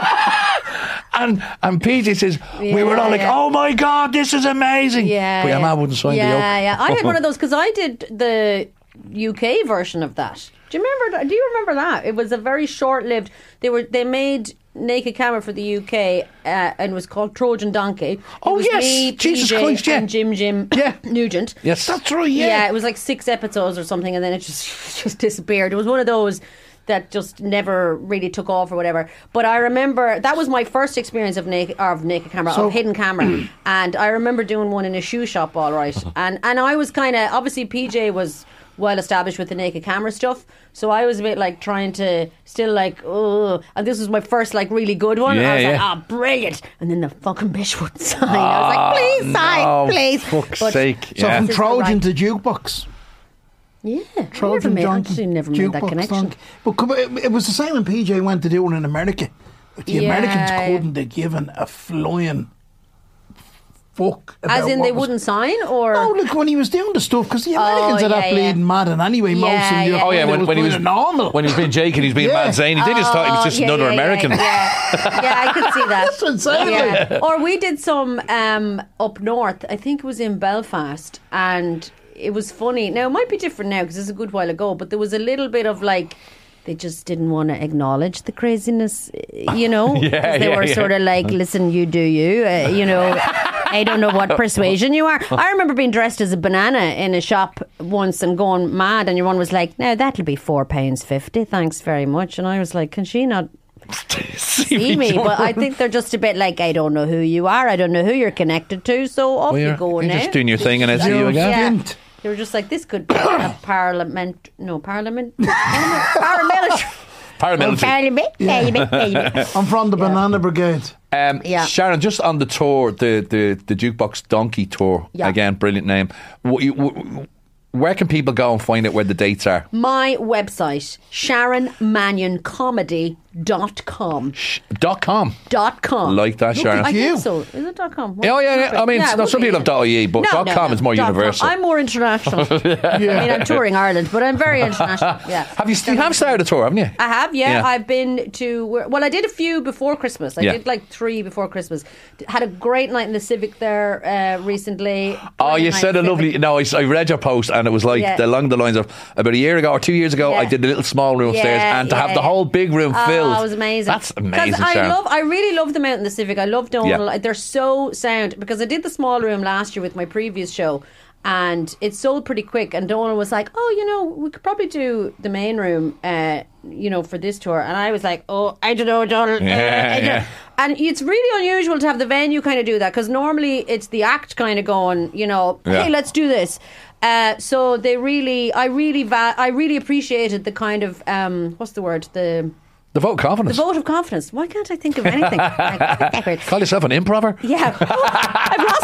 Speaker 1: And PJ says, we were all like, oh my God, this is amazing. But your man wouldn't sign the yoke.
Speaker 3: I had one of those because I did the UK version of that. Do you remember that? Do you remember that? It was a very short-lived. They made Naked Camera for the UK and it was called Trojan Donkey.
Speaker 1: Oh,
Speaker 3: it was
Speaker 1: yes.
Speaker 3: me,
Speaker 1: Jesus
Speaker 3: PJ,
Speaker 1: Christ, yeah.
Speaker 3: and Jim Nugent.
Speaker 1: Yes,
Speaker 2: that's right.
Speaker 3: Yeah, it was like 6 episodes or something, and then it just disappeared. It was one of those that just never really took off or whatever. But I remember that was my first experience of naked camera, of hidden camera. And I remember doing one in a shoe shop, all right. And I was kind of, obviously PJ was well established with the naked camera stuff, so I was a bit like trying to still like, oh, and this was my first like really good one. And I was like, brilliant. And then the fucking bitch wouldn't sign. I was like, please sign, please.
Speaker 1: Fuck's sake.
Speaker 2: So from Trojan to Jukebox.
Speaker 3: Yeah,
Speaker 2: Trojan
Speaker 3: I never made that connection.
Speaker 2: But it was the same when PJ went to do it in America. The Americans couldn't have given a flying fuck about
Speaker 3: as in they wouldn't sign, or
Speaker 2: no, look, when he was doing the stuff, because the Americans are that bleeding mad, and anyway most of them
Speaker 1: when he was normal, when he was being Jake and he was being mad zany, they just thought he was just another American.
Speaker 3: I could see that.
Speaker 2: That's insane.
Speaker 3: Or we did some up north, I think it was in Belfast, and it was funny. Now it might be different now because it's a good while ago, but there was a little bit of like, they just didn't want to acknowledge the craziness, you know. They were sort of like, listen, you do you, you know. I don't know what persuasion you are. I remember being dressed as a banana in a shop once and going mad, and your one was like, no, that'll be £4.50, thanks very much. And I was like, can she not see me? But I think they're just a bit like, I don't know who you are, I don't know who you're connected to, so off you go now.
Speaker 1: You're just doing your thing and I see you again.
Speaker 3: Yeah. They were just like, this could be a paramilitary.
Speaker 2: I'm from the Banana Brigade.
Speaker 1: Sharon, just on the tour, the Jukebox Donkey tour, again, brilliant name. Where can people go and find out where the dates are?
Speaker 3: My website, SharonMannionComedy.com.
Speaker 1: .com. Like that, Sharon.
Speaker 3: I think so. Is it .com?
Speaker 1: I mean, some people have .ie, but .com is more universal.
Speaker 3: I'm more international. I mean, I'm touring Ireland, but I'm very international. Yeah.
Speaker 1: You have started a tour, haven't you?
Speaker 3: I have, yeah. I've been to, well, I did a few before Christmas. I did like 3 before Christmas. Had a great night in the Civic there recently.
Speaker 1: You said a lovely, I read your post and it was like along the lines of about a year ago or 2 years ago, I did a little small room upstairs, and to have the whole big room filled.
Speaker 3: Oh, it was amazing.
Speaker 1: That's amazing, Sharon.
Speaker 3: I really love them out in the Civic. I love Donal. They're so sound, because I did the small room last year with my previous show, and it sold pretty quick, and Donal was like, we could probably do the main room for this tour, and I was like, I don't know, Donal. And it's really unusual to have the venue kind of do that, because normally it's the act kind of going, hey, let's do this. So I really appreciated the kind of what's the word,
Speaker 1: the vote of confidence.
Speaker 3: The vote of confidence. Why can't I think of anything?
Speaker 1: Call yourself an improver?
Speaker 3: Yeah. I've lost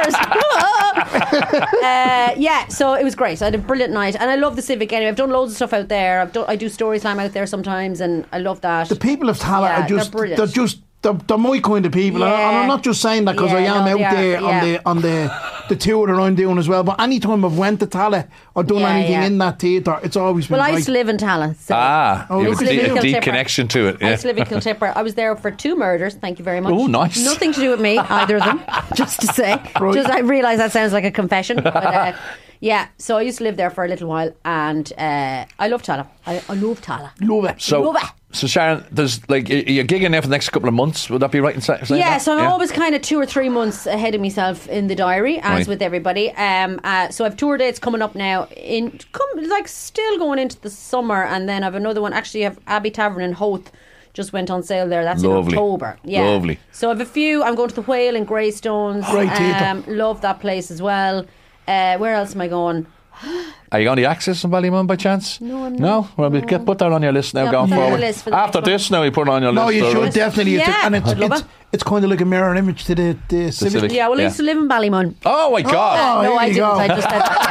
Speaker 3: my powers. So it was great. I had a brilliant night, and I love the Civic anyway. I've done loads of stuff out there. I do Story Slam out there sometimes, and I love that.
Speaker 2: The people of Tala are just, they're just they're my kind of people, and I'm not just saying that because I am out there on the tour that I'm doing as well. But any time I've went to Tala or done anything in that theatre, it's always been
Speaker 3: I used to live in Tala. So
Speaker 1: you have a deep connection to it.
Speaker 3: I used to live in Kiltipper. I was there for 2 murders. Thank you very much.
Speaker 1: Oh, nice.
Speaker 3: Nothing to do with me, either of them. Just to say, I realise that sounds like a confession, but. So I used to live there for a little while, and I love Tala. I love Tala.
Speaker 2: Love it.
Speaker 1: So Sharon, there's you're gigging there for the next couple of months. Would that be right in saying that?
Speaker 3: So I'm always kind of 2 or 3 months ahead of myself in the diary, as with everybody. So I've tour dates coming up now. Still going into the summer, and then I've another one. Actually, I have Abbey Tavern in Howth. Just went on sale there. That's
Speaker 1: lovely.
Speaker 3: In October. Yeah.
Speaker 1: Lovely.
Speaker 3: So I've a few. I'm going to the Whale in Greystones.
Speaker 2: Great theatre.
Speaker 3: Love that place as well. Where else am I going?
Speaker 1: Are you going to Access in Ballymun by chance?
Speaker 3: No, I'm not.
Speaker 1: No? Well, we'll put that on your list now going forward. After this, now you put it on your list.
Speaker 2: No, you should definitely.
Speaker 3: Yeah.
Speaker 2: It's kind of like a mirror image to the Civic.
Speaker 3: Yeah, I used to live in Ballymun.
Speaker 1: Oh my God.
Speaker 3: No, I didn't. I just said that.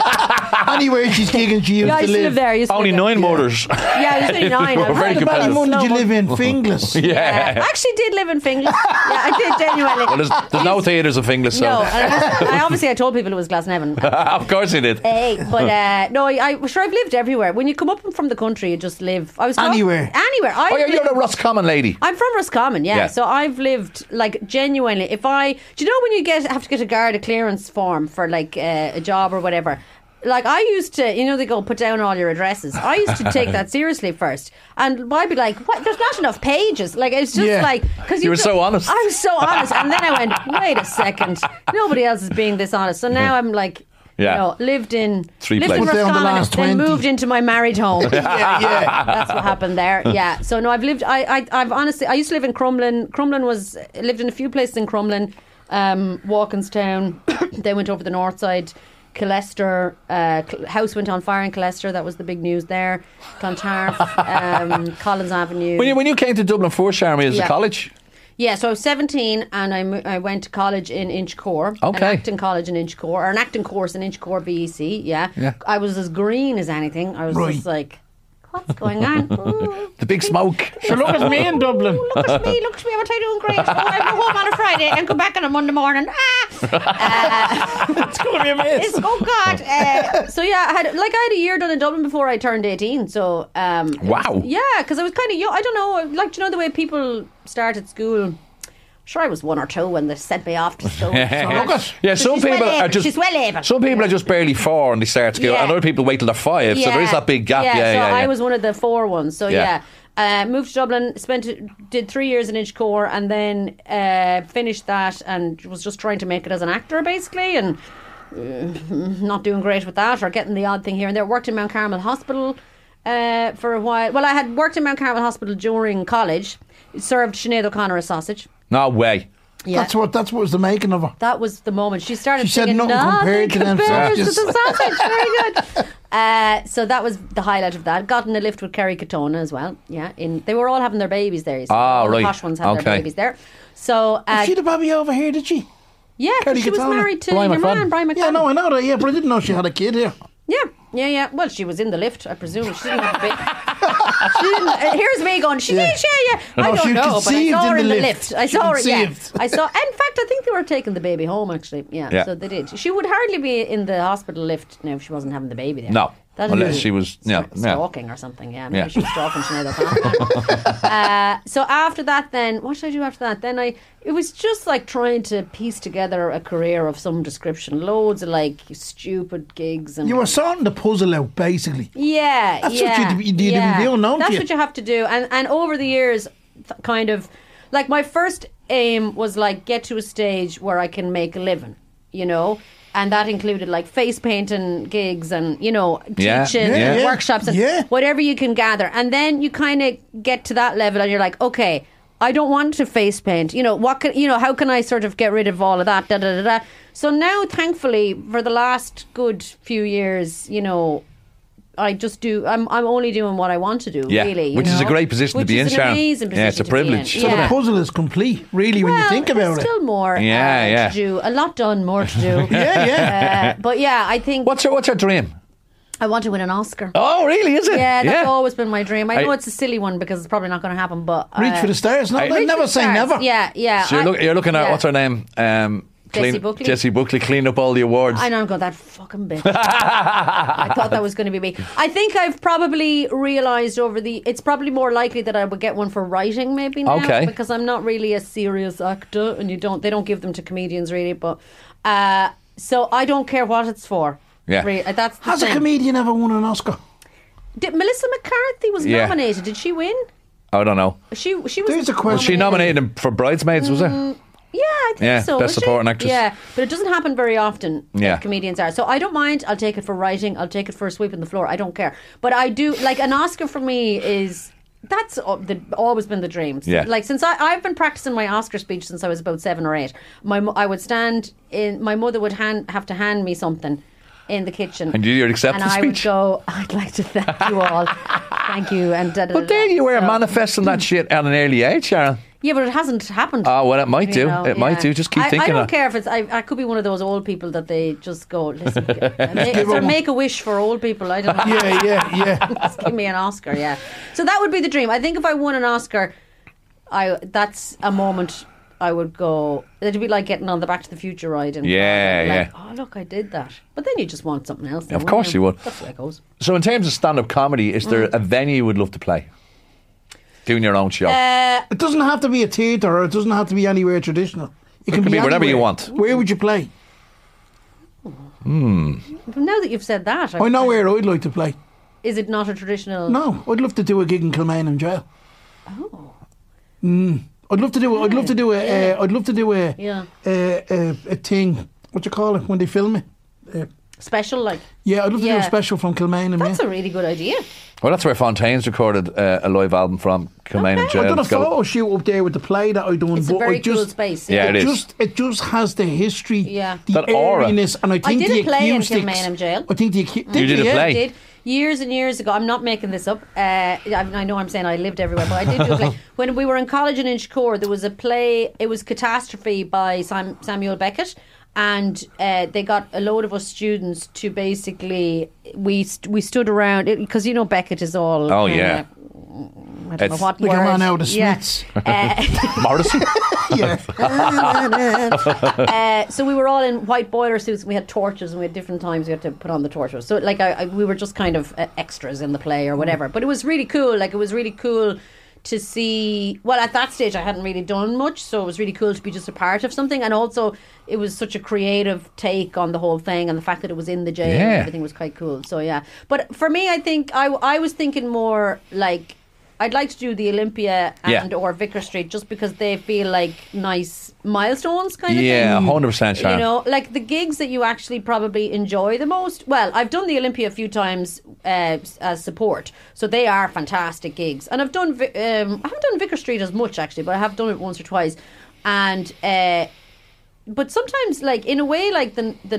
Speaker 2: Anywhere she's gigging, she used
Speaker 3: Yeah, I
Speaker 2: to
Speaker 3: used to live
Speaker 2: live.
Speaker 3: there. I used to
Speaker 1: Only
Speaker 3: live there.
Speaker 1: 9 murders.
Speaker 3: Yeah, I was only 9.
Speaker 1: We're very
Speaker 2: How many
Speaker 1: competitive.
Speaker 2: months did you live in? Finglas.
Speaker 1: Yeah.
Speaker 3: I actually did live in Finglas. Yeah, I did genuinely.
Speaker 1: Well, there's no theatres of Finglas, so.
Speaker 3: No, I obviously I told people it was Glasnevin.
Speaker 1: Of course he did.
Speaker 3: But no, I'm sure I've lived everywhere. When you come up from the country, you just live. I was
Speaker 2: Anywhere.
Speaker 3: Anywhere.
Speaker 1: Oh, you're the Roscommon lady.
Speaker 3: I'm from Roscommon, yeah. So I've lived like genuinely. Do you know when you have to get a Garda clearance form for like a job or whatever? Like I used to, they go put down all your addresses. I used to take that seriously first, and I'd be like, "What? There's not enough pages." Like it's just like because
Speaker 1: you were so honest.
Speaker 3: I was so honest, and then I went, "Wait a second, nobody else is being this honest." So now I'm like. Lived in
Speaker 1: 3
Speaker 3: lived in
Speaker 1: places.
Speaker 3: Roscommon, then moved into my married home.
Speaker 2: Yeah.
Speaker 3: That's what happened there. Yeah. So no, I've lived. I've honestly. I used to live in Crumlin. Lived in a few places in Crumlin, Walkinstown. Then went over the north side. Killester, house went on fire in Killester. That was the big news there. Clontarf, Collins Avenue.
Speaker 1: When you came to Dublin first, Jeremy, as a college?
Speaker 3: Yeah, so I was 17 and I went to college in Inchicore.
Speaker 1: Okay.
Speaker 3: An acting college in Inchicore, or an acting course in Inchicore BEC, yeah. I was as green as anything. I was just like, what's going on? Ooh.
Speaker 1: The big smoke.
Speaker 2: So look at me in Dublin.
Speaker 3: Ooh, look at me, what am I doing great? I go home on a Friday and come back on a Monday morning.
Speaker 2: It's going to be amazing.
Speaker 3: Oh God. So yeah, I had a year done in Dublin before I turned 18. So
Speaker 1: wow.
Speaker 3: Because I was kind of young. I don't know, like, do you know the way people start at school? Sure, I was 1 or 2 when they sent me off to school.
Speaker 1: Some people are just.
Speaker 3: She's well able.
Speaker 1: Some people are just barely 4 and they start school, and other people wait till they're 5. So there is that big gap.
Speaker 3: I was one of the 4 ones. So moved to Dublin, did 3 years in Inchicore, and then finished that, and was just trying to make it as an actor basically, and not doing great with that, or getting the odd thing here and there. Worked in Mount Carmel Hospital for a while. Well, I had worked in Mount Carmel Hospital during college. Served Sinead O'Connor a sausage.
Speaker 1: No way.
Speaker 2: Yeah. That's what was the making of her.
Speaker 3: That was the moment she started.
Speaker 2: She said
Speaker 3: singing,
Speaker 2: nothing compared to them
Speaker 3: sausages.
Speaker 2: sausages.
Speaker 3: The sausage, very good. So that was the highlight of that. Got in a lift with Kerry Katona as well. Yeah, they were all having their babies there. All
Speaker 1: right.
Speaker 3: The posh ones had their babies there. So
Speaker 2: she had a baby over here, did she?
Speaker 3: Yeah, she was married to
Speaker 1: Brian
Speaker 3: your
Speaker 1: McFadden.
Speaker 3: man, Brian McFadden.
Speaker 2: Yeah, no, I know that. Yeah, but I didn't know she had a kid here.
Speaker 3: Yeah. Well, she was in the lift, I presume. She didn't have a baby. Here's me going, she did, yeah. I don't know, but I saw her in the lift. I saw her, yeah. In fact, I think they were taking the baby home, actually. Yeah, so they did. She would hardly be in the hospital lift now if she wasn't having the baby there.
Speaker 1: No. Unless she was
Speaker 3: stalking or something, maybe she was stalking Sinead O'Connor. So after that, then what did I do after that? Then it was just like trying to piece together a career of some description, loads of like stupid gigs, and
Speaker 2: you were sorting the puzzle out basically.
Speaker 3: Yeah,
Speaker 2: that's what you do, don't
Speaker 3: That's
Speaker 2: you?
Speaker 3: what you have to do, and over the years, kind of like my first aim was like get to a stage where I can make a living, And that included like face painting gigs and, teaching and workshops and whatever you can gather. And then you kind of get to that level and you're like, okay, I don't want to face paint. How can I sort of get rid of all of that? Da, da, da, da. So now, thankfully, for the last good few years, I just do. I'm only doing what I want to do. Really,
Speaker 1: which is a great position to be in, Sharon.
Speaker 3: Amazing position.
Speaker 1: Yeah, it's a privilege.
Speaker 2: So the puzzle is complete, really, when you think about it.
Speaker 3: Still more. To do. A lot done, more to do. But yeah, I think.
Speaker 1: What's your dream?
Speaker 3: I want to win an Oscar.
Speaker 1: Oh, really? Is it?
Speaker 3: Yeah, that's always been my dream. I know it's a silly one because it's probably not going to happen, but
Speaker 2: reach for the stars. No, never say never.
Speaker 3: Yeah.
Speaker 1: So you're looking at what's her name? Jessie Buckley, clean up all the awards.
Speaker 3: I know, I'm going, that fucking bitch. I thought that was going to be me. I think I've probably realised it's probably more likely that I would get one for writing maybe now.
Speaker 1: Okay.
Speaker 3: Because I'm not really a serious actor and they don't give them to comedians really. But so I don't care what it's for.
Speaker 1: Yeah.
Speaker 3: That's
Speaker 2: Has a comedian ever won an Oscar?
Speaker 3: Melissa McCarthy was nominated. Did she win?
Speaker 1: I don't know.
Speaker 3: She was.
Speaker 2: There's a question.
Speaker 1: Was she nominated for Bridesmaids, was it?
Speaker 3: Yeah, I think so.
Speaker 1: Best supporting actress.
Speaker 3: Yeah, but it doesn't happen very often.
Speaker 1: Yeah,
Speaker 3: comedians are. So I don't mind. I'll take it for writing. I'll take it for sweeping the floor. I don't care. But I do like an Oscar for me is. That's always been the dream.
Speaker 1: Yeah.
Speaker 3: Like since I've been practicing my Oscar speech since I was about 7 or 8. I would stand in. My mother would have to hand me something in the kitchen,
Speaker 1: and you'd accept the speech.
Speaker 3: And I would go, I'd like to thank you all, thank you. And
Speaker 1: but there you were manifesting that shit at an early age, Sharon.
Speaker 3: Yeah, but it hasn't happened.
Speaker 1: Oh, well, it might do. It might do. Just keep thinking.
Speaker 3: I don't care if it's. I could be one of those old people that they just go, listen, make a wish for old people. I don't know.
Speaker 2: Yeah.
Speaker 3: Just give me an Oscar. Yeah. So that would be the dream. I think if I won an Oscar, that's a moment I would go. It'd be like getting on the Back to the Future ride. And like, oh look, I did that. But then you just want something else.
Speaker 1: Of course you would.
Speaker 3: That's the way it goes.
Speaker 1: So in terms of stand-up comedy, is there a venue you would love to play? Doing your own show.
Speaker 2: It doesn't have to be a theatre, or it doesn't have to be anywhere traditional. It can be
Speaker 1: whatever you want.
Speaker 2: Where would you play?
Speaker 3: Now that you've said that,
Speaker 2: I know where I'd like to play.
Speaker 3: Is it not a traditional?
Speaker 2: No, I'd love to do a gig in Kilmainham Jail.
Speaker 3: Oh.
Speaker 2: I'd love to do. I'd love to do a. I'd love to do a.
Speaker 3: Yeah.
Speaker 2: A thing. What you call it when they film it?
Speaker 3: Special, like.
Speaker 2: Yeah, I'd love to do a special from Kilmainham.
Speaker 3: That's a really good idea.
Speaker 1: Well, that's where Fontaine's recorded a live album from, Kilmainham Jail.
Speaker 2: I've done a photo shoot up there with the play that I've done.
Speaker 3: It's a very cool space.
Speaker 1: Yeah, it is.
Speaker 2: It just has the history, the airiness, and I think
Speaker 3: did
Speaker 2: the
Speaker 3: a play
Speaker 2: acoustics.
Speaker 3: in Kilmainham Jail.
Speaker 2: I think
Speaker 1: you did a play.
Speaker 3: I did. Years and years ago, I'm not making this up. I know I'm saying I lived everywhere, but I did do a play. When we were in college in Inchicore, there was a play, it was Catastrophe by Samuel Beckett. And they got a load of us students to basically, we stood around, because you know Beckett is all...
Speaker 1: Oh, yeah.
Speaker 3: I don't know what word.
Speaker 2: Like a man out of Smiths.
Speaker 1: Morrison?
Speaker 3: So we were all in white boiler suits, and we had torches, and we had different times we had to put on the torches. So like we were just kind of extras in the play or whatever. But it was really cool. Like, it was really cool to see. Well, at that stage I hadn't really done much, so it was really cool to be just a part of something. And also it was such a creative take on the whole thing, and the fact that it was in the jail and everything was quite cool. So yeah. But for me, I think I was thinking more like I'd like to do the Olympia and or Vicar Street, just because they feel like nice milestones kind of thing.
Speaker 1: Yeah, 100% sure.
Speaker 3: You know, like the gigs that you actually probably enjoy the most. Well, I've done the Olympia a few times as support, so they are fantastic gigs. And I've done, I haven't done Vicar Street as much actually, but I have done it once or twice. And but sometimes, like in a way, like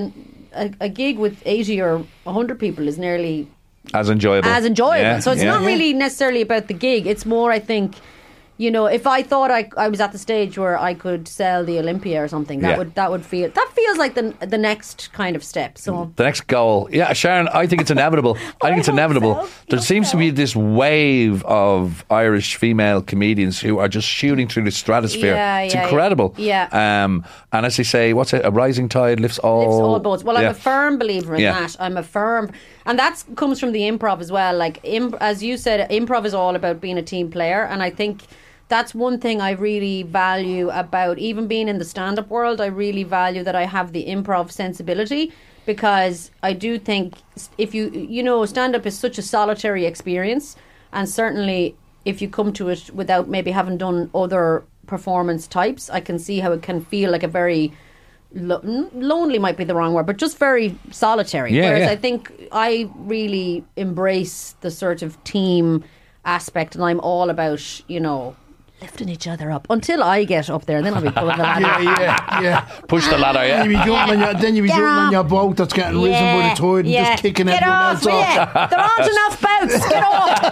Speaker 3: a gig with 80 or 100 people is nearly
Speaker 1: as enjoyable.
Speaker 3: Yeah, so it's not really necessarily about the gig. It's more, I think, you know, if I thought I was at the stage where I could sell the Olympia or something, that would feels like the next kind of step. So
Speaker 1: the next goal, Sharon, I think it's inevitable. I think it's inevitable. There seems to be this wave of Irish female comedians who are just shooting through the stratosphere. It's incredible. And as they say, what's it? A rising tide lifts all
Speaker 3: boats. Well, I'm a firm believer in that. I'm a firm, and that comes from the improv as well. Like as you said, improv is all about being a team player, and I think that's one thing I really value about even being in the stand-up world. I really value that I have the improv sensibility, because I do think if you know, stand-up is such a solitary experience, and certainly if you come to it without maybe having done other performance types, I can see how it can feel like a very lonely might be the wrong word, but just very solitary. Whereas I think I really embrace the sort of team aspect, and I'm all about, you know, lifting each other up until I get up there, and then I'll be pulling the ladder.
Speaker 1: Push the ladder,
Speaker 2: Then you'll be jumping on your boat that's getting risen by the tide and just kicking everyone else off.
Speaker 3: There aren't enough boats. Get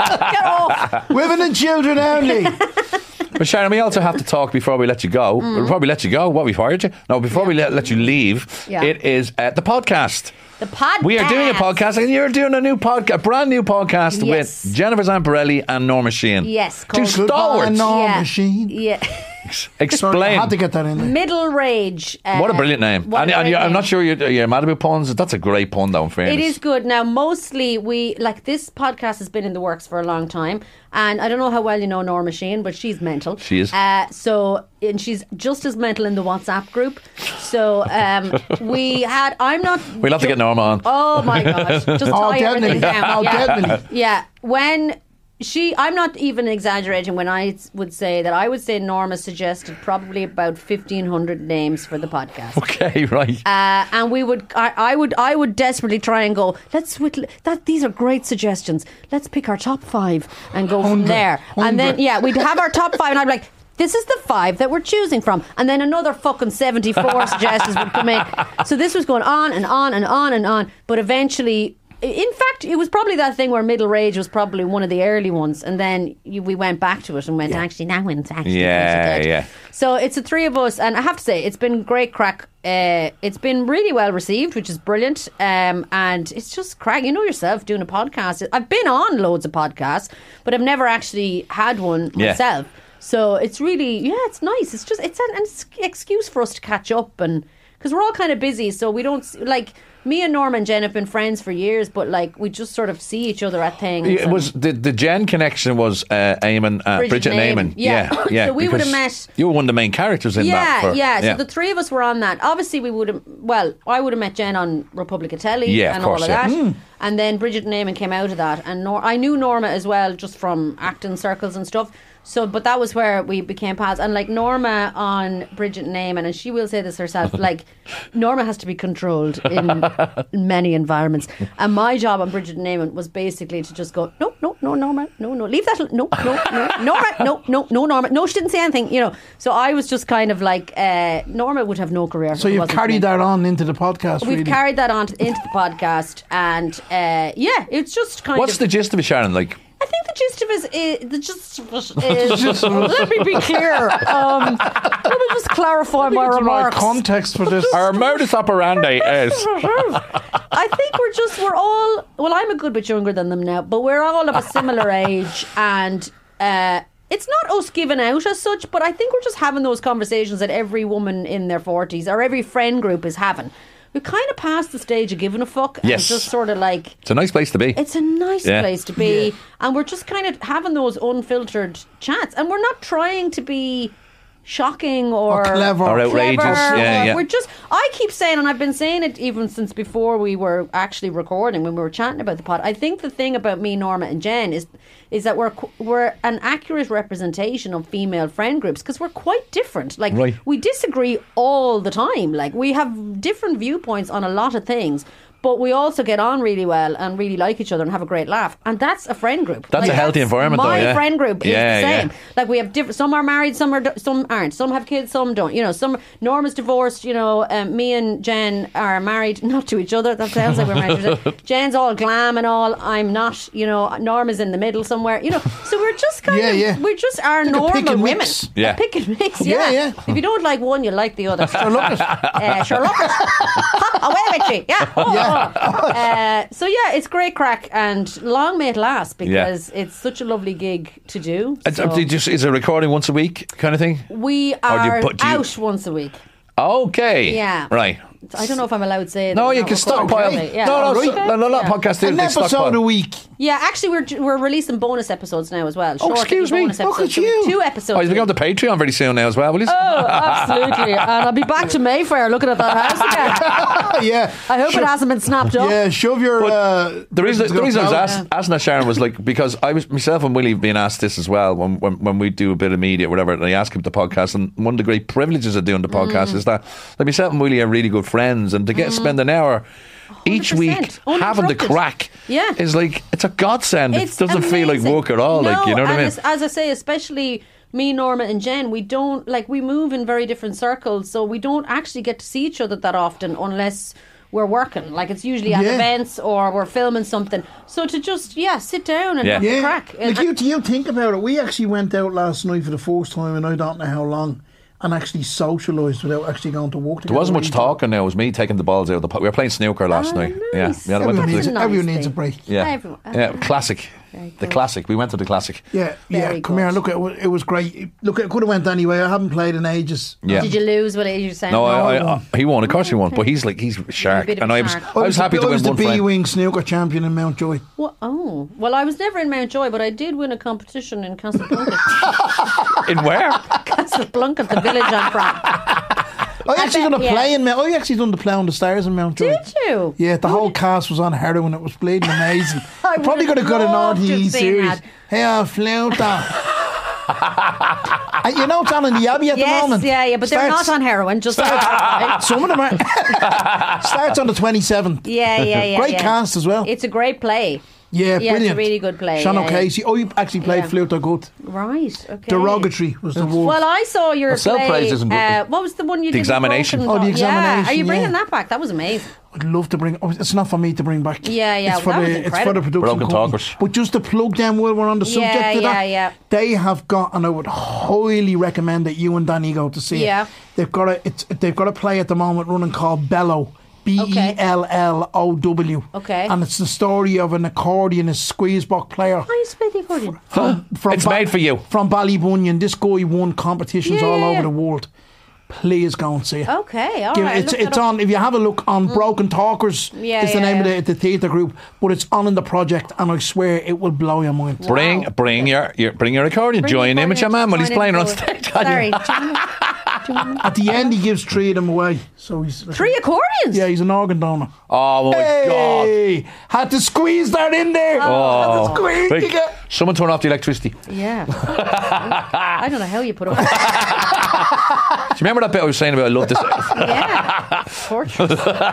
Speaker 3: off.
Speaker 2: Women and children only.
Speaker 1: But Sharon, we also have to talk before we let you go. We'll probably let you go. What, we fired you? No, before we let you leave, it is the podcast.
Speaker 3: The podcast.
Speaker 1: We are doing a podcast, and you're doing a brand new podcast with Jennifer Zamparelli and Norma Sheehan.
Speaker 3: Yes,
Speaker 1: two stalwarts.
Speaker 2: Norma Sheehan.
Speaker 3: Yeah.
Speaker 1: Explain.
Speaker 2: Sorry, I had to get that in there.
Speaker 3: Middle Rage.
Speaker 1: What a brilliant name. And I'm not sure you're mad about puns. That's a great pun, though, in fairness.
Speaker 3: It is good. Now, mostly this podcast has been in the works for a long time. And I don't know how well you know Norma Sheehan, but she's mental.
Speaker 1: She is.
Speaker 3: And she's just as mental in the WhatsApp group. So we'll have
Speaker 1: to get Norma on.
Speaker 3: Oh my gosh. Just tie everything down.
Speaker 2: Definitely.
Speaker 3: Yeah. I'm not even exaggerating when I would say that I would say Norma suggested probably about 1,500 names for the podcast.
Speaker 1: Okay, right.
Speaker 3: And I would desperately try and go, these are great suggestions. Let's pick our top 5 and go from there. 100. And then we'd have our top 5, and I'd be like, this is the 5 that we're choosing from. And then another fucking 74 suggestions would come in. So this was going on and on and on and on. But eventually In fact, it was probably that thing where Middle Rage was probably one of the early ones, and then we went back to it and went, actually, that one's actually pretty good. So it's the three of us, and I have to say, it's been great crack. It's been really well received, which is brilliant, and it's just crack. You know yourself, doing a podcast. I've been on loads of podcasts, but I've never actually had one myself. So it's really, it's nice. It's an excuse for us to catch up, and because we're all kind of busy, so we don't like. Me and Norma and Jen have been friends for years, but like we just sort of see each other at things.
Speaker 1: It was the Jen connection was Bridget and Eamon. Yeah.
Speaker 3: So we would have met.
Speaker 1: You were one of the main characters in that.
Speaker 3: So the three of us were on that. Obviously, we would have. Well, I would have met Jen on Republic of Telly and all of that. And then Bridget and Eamon came out of that, and I knew Norma as well, just from acting circles and stuff. So, but that was where we became pals. And like Norma on Bridget and Eamon, and she will say this herself, like Norma has to be controlled in many environments. And my job on Bridget and Eamon was basically to just go, no, Norma, no, leave that, no, Norma, no, Norma. No, she didn't say anything, you know. So I was just kind of like, Norma would have no career.
Speaker 2: So you've carried that on into the podcast,
Speaker 3: We've carried that on into the podcast. And it's just kind of...
Speaker 1: What's the gist of it, Sharon? Like...
Speaker 3: I think the gist of it is let me be clear. Let me just clarify my remarks.
Speaker 2: Right context for this.
Speaker 1: Our modus operandi is.
Speaker 3: I think we're all. Well, I'm a good bit younger than them now, but we're all of a similar age, and it's not us giving out as such. But I think we're just having those conversations that every woman in their 40s or every friend group is having. We've kind of passed the stage of giving a fuck. And just sort of like...
Speaker 1: It's a nice place to be.
Speaker 3: It's a nice place to be. Yeah. And we're just kind of having those unfiltered chats. And we're not trying to be shocking or
Speaker 2: clever
Speaker 1: or outrageous.
Speaker 3: We're just... I keep saying, and I've been saying it even since before we were actually recording, when we were chatting about the pod, I think the thing about me, Norma and Jen is that we're an accurate representation of female friend groups, because we're quite different. Like, we disagree all the time. Like, we have different viewpoints on a lot of things, but we also get on really well and really like each other and have a great laugh. And that's a friend group.
Speaker 1: That's a healthy environment, though.
Speaker 3: My friend group is the same. Like, we have different... Some are married, some aren't. Some have kids, some don't. You know, Norma's divorced, you know, me and Jen are married, not to each other. That sounds like we're married to each other. Jen's all glam and all. I'm not, you know. Norma's in the middle somewhere, you know. So we're just kind of... We just are like normal women.
Speaker 2: Yeah.
Speaker 3: Pick and mix, yeah. If you don't like one, you like the other.
Speaker 2: Sure, look it.
Speaker 3: Sure, look it. Away with you. Yeah. So it's great crack, and long may it last, because it's such a lovely gig to do. So.
Speaker 1: Is it recording once a week kind of thing?
Speaker 3: We are out once a week.
Speaker 1: Okay.
Speaker 3: Yeah.
Speaker 1: Right.
Speaker 3: I don't know if I'm allowed to say it.
Speaker 1: No, you can stockpile. No, podcast.
Speaker 2: An episode a week.
Speaker 3: Yeah, actually, we're releasing bonus episodes now as well.
Speaker 1: Excuse me.
Speaker 3: Look at you. 2 episodes.
Speaker 1: Oh, you'll be on the Patreon very soon now as well, will you?
Speaker 3: Oh, absolutely. And I'll be back to Mayfair looking at that house again.
Speaker 2: Yeah.
Speaker 3: I hope it hasn't been snapped up.
Speaker 2: Yeah, shove your...
Speaker 1: the reason I was asking that, Sharon, was like, because I was myself and Willie being asked this as well when we do a bit of media or whatever, and I ask him the podcast, and one of the great privileges of doing the podcast is that like myself and Willie are really good friends, and to get spend an hour each week having the crack is like, it's a godsend. It doesn't feel like work at all. Like, you know what I mean?
Speaker 3: As I say, especially me, Norma and Jen, we don't, like, we move in very different circles, so we don't actually get to see each other that often unless we're working. Like, it's usually at events or we're filming something. So to just sit down and have the crack.
Speaker 2: Like, you think about it, we actually went out last night for the first time and I don't know how long, and actually socialised without actually going to work together.
Speaker 1: There wasn't much talking now. It was me taking the balls out of the pot. We were playing snooker last night.
Speaker 3: Nice.
Speaker 1: Yeah.
Speaker 2: Everyone needs a break.
Speaker 1: Yeah. Classic. The classic. We went to the classic.
Speaker 2: Yeah. Come here. Look, it was great. Look, it could have went anyway. I haven't played in ages.
Speaker 1: Yeah.
Speaker 3: Did you lose? What you saying?
Speaker 1: No, he won. Of course he won. But he's a shark, and I was happy to win one.
Speaker 2: I was the B-wing snooker champion in Mountjoy.
Speaker 3: Well, I was never in Mountjoy, but I did win a competition in Casablanca.
Speaker 1: In where?
Speaker 3: Casablanca, the village I'm from.
Speaker 2: I actually done the play on the stairs in Mountjoy.
Speaker 3: Did you?
Speaker 2: Yeah, the whole cast was on heroin. It was bleeding amazing. I probably could have got an RTE series. Hey, Flauta. You know it's on in the Abbey at the moment.
Speaker 3: Yeah, but they're not on heroin. Just
Speaker 2: some of them are. Starts on the 27th.
Speaker 3: Yeah.
Speaker 2: Great cast as well.
Speaker 3: It's a great play.
Speaker 2: Yeah,
Speaker 3: Yeah,
Speaker 2: brilliant.
Speaker 3: it's a really good play.
Speaker 2: Sean
Speaker 3: yeah,
Speaker 2: O'Casey. I actually played flute or good.
Speaker 3: Right, okay.
Speaker 2: Derogatory was the word.
Speaker 3: Well, I saw your
Speaker 1: Self-praise
Speaker 3: play.
Speaker 1: isn't good.
Speaker 3: What was the one you did?
Speaker 1: The Examination.
Speaker 3: Broken
Speaker 2: Oh, The
Speaker 3: Dog? Yeah.
Speaker 2: Examination,
Speaker 3: Are you bringing
Speaker 2: yeah.
Speaker 3: that back? That was amazing.
Speaker 2: I'd love to bring. It's not for me to bring back.
Speaker 3: Yeah, yeah,
Speaker 2: It's for
Speaker 3: well, that was
Speaker 2: the
Speaker 3: incredible.
Speaker 2: production
Speaker 1: Broken
Speaker 2: company.
Speaker 1: Talkers.
Speaker 2: But just to plug them while we're on the subject of that,
Speaker 3: yeah.
Speaker 2: they have got, and I would highly recommend that you and Danny go to see
Speaker 3: Yeah.
Speaker 2: it. They've got a play at the moment running called Bellow. Bellow.
Speaker 3: Okay.
Speaker 2: And it's the story of an accordionist squeeze box player.
Speaker 3: I used to play the accordion.
Speaker 1: It's made for you.
Speaker 2: From Ballybunion. This guy won competitions all over the world. Please go and see it.
Speaker 3: Okay, all right.
Speaker 2: It's on. If you have a look on Broken Talkers,
Speaker 3: Yeah,
Speaker 2: it's the
Speaker 3: yeah,
Speaker 2: name
Speaker 3: yeah.
Speaker 2: of the theatre group, but it's on in the project, and I swear it will blow your mind.
Speaker 1: Bring your accordion. Join in with your man while he's playing on stage.
Speaker 3: Sorry.
Speaker 2: At the end, he gives 3 of them away. So he's
Speaker 3: 3 accordions?
Speaker 2: Yeah, he's an organ donor.
Speaker 1: Oh my God!
Speaker 2: Hey, had to squeeze that in there.
Speaker 1: Oh,
Speaker 2: Squeeze
Speaker 1: Quick,
Speaker 2: it.
Speaker 1: someone turn off the electricity.
Speaker 3: Yeah. I don't know how you put up.
Speaker 1: Do you remember that bit I was saying about I love this?
Speaker 3: Yeah. Torture.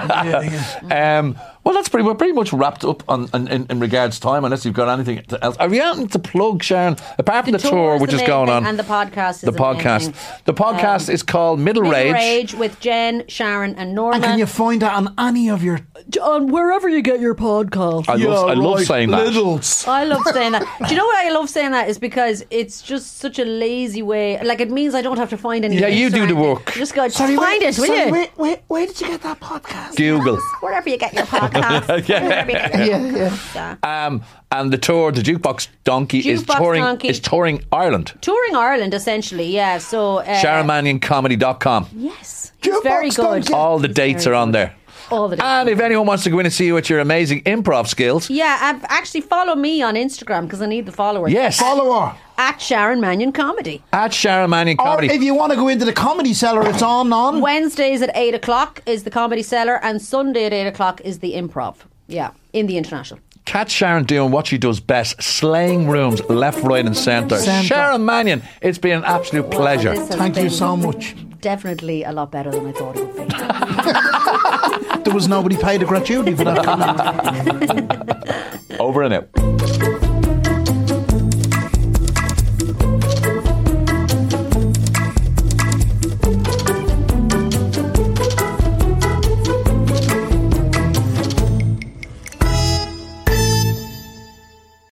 Speaker 1: Well, we're pretty much wrapped up in regards to time, unless you've got anything else. Are you anything to plug, Sharon? Apart from the tour, which is going on,
Speaker 3: and the podcast.
Speaker 1: The podcast is called Middle Rage
Speaker 3: with Jen, Sharon, and Norma.
Speaker 2: And can you find that on any of your...
Speaker 3: on wherever you get your podcast?
Speaker 1: I love saying that.
Speaker 2: Littles.
Speaker 3: I love saying that. Do you know what I love saying that is because it's just such a lazy way. Like, it means I don't have to find any.
Speaker 1: Yeah, you do the work.
Speaker 3: Just go find it, will you?
Speaker 2: Where did you get that podcast?
Speaker 1: Google.
Speaker 3: Wherever you get your podcast. Wherever you get your podcast.
Speaker 1: And the tour, the Jukebox Donkey, is touring Ireland.
Speaker 3: Touring Ireland, essentially, yeah. So
Speaker 1: SharonMannionComedy.com.
Speaker 3: Yes,
Speaker 2: Jukebox
Speaker 3: it's very good.
Speaker 2: Donkey.
Speaker 1: All the dates are on there.
Speaker 3: All the dates.
Speaker 1: And if anyone wants to go in and see you with your amazing improv skills,
Speaker 3: actually follow me on Instagram because I need the followers.
Speaker 1: yes,
Speaker 2: Follow her.
Speaker 3: At Sharon Mannion Comedy.
Speaker 1: at Sharon Mannion
Speaker 2: Or
Speaker 1: Comedy.
Speaker 2: if you want to go into the Comedy Cellar, it's on.
Speaker 3: Wednesdays at 8 o'clock is the Comedy Cellar, and Sunday at 8 o'clock is the Improv. Yeah, in the International.
Speaker 1: Catch Sharon doing what she does best, slaying rooms left, right and centre. Sharon Mannion, it's been an absolute pleasure.
Speaker 3: This has
Speaker 2: Thank you
Speaker 3: been
Speaker 2: so much.
Speaker 3: Definitely a lot better than I thought it would be.
Speaker 2: There was nobody paid a gratuity for that.
Speaker 1: Over and out.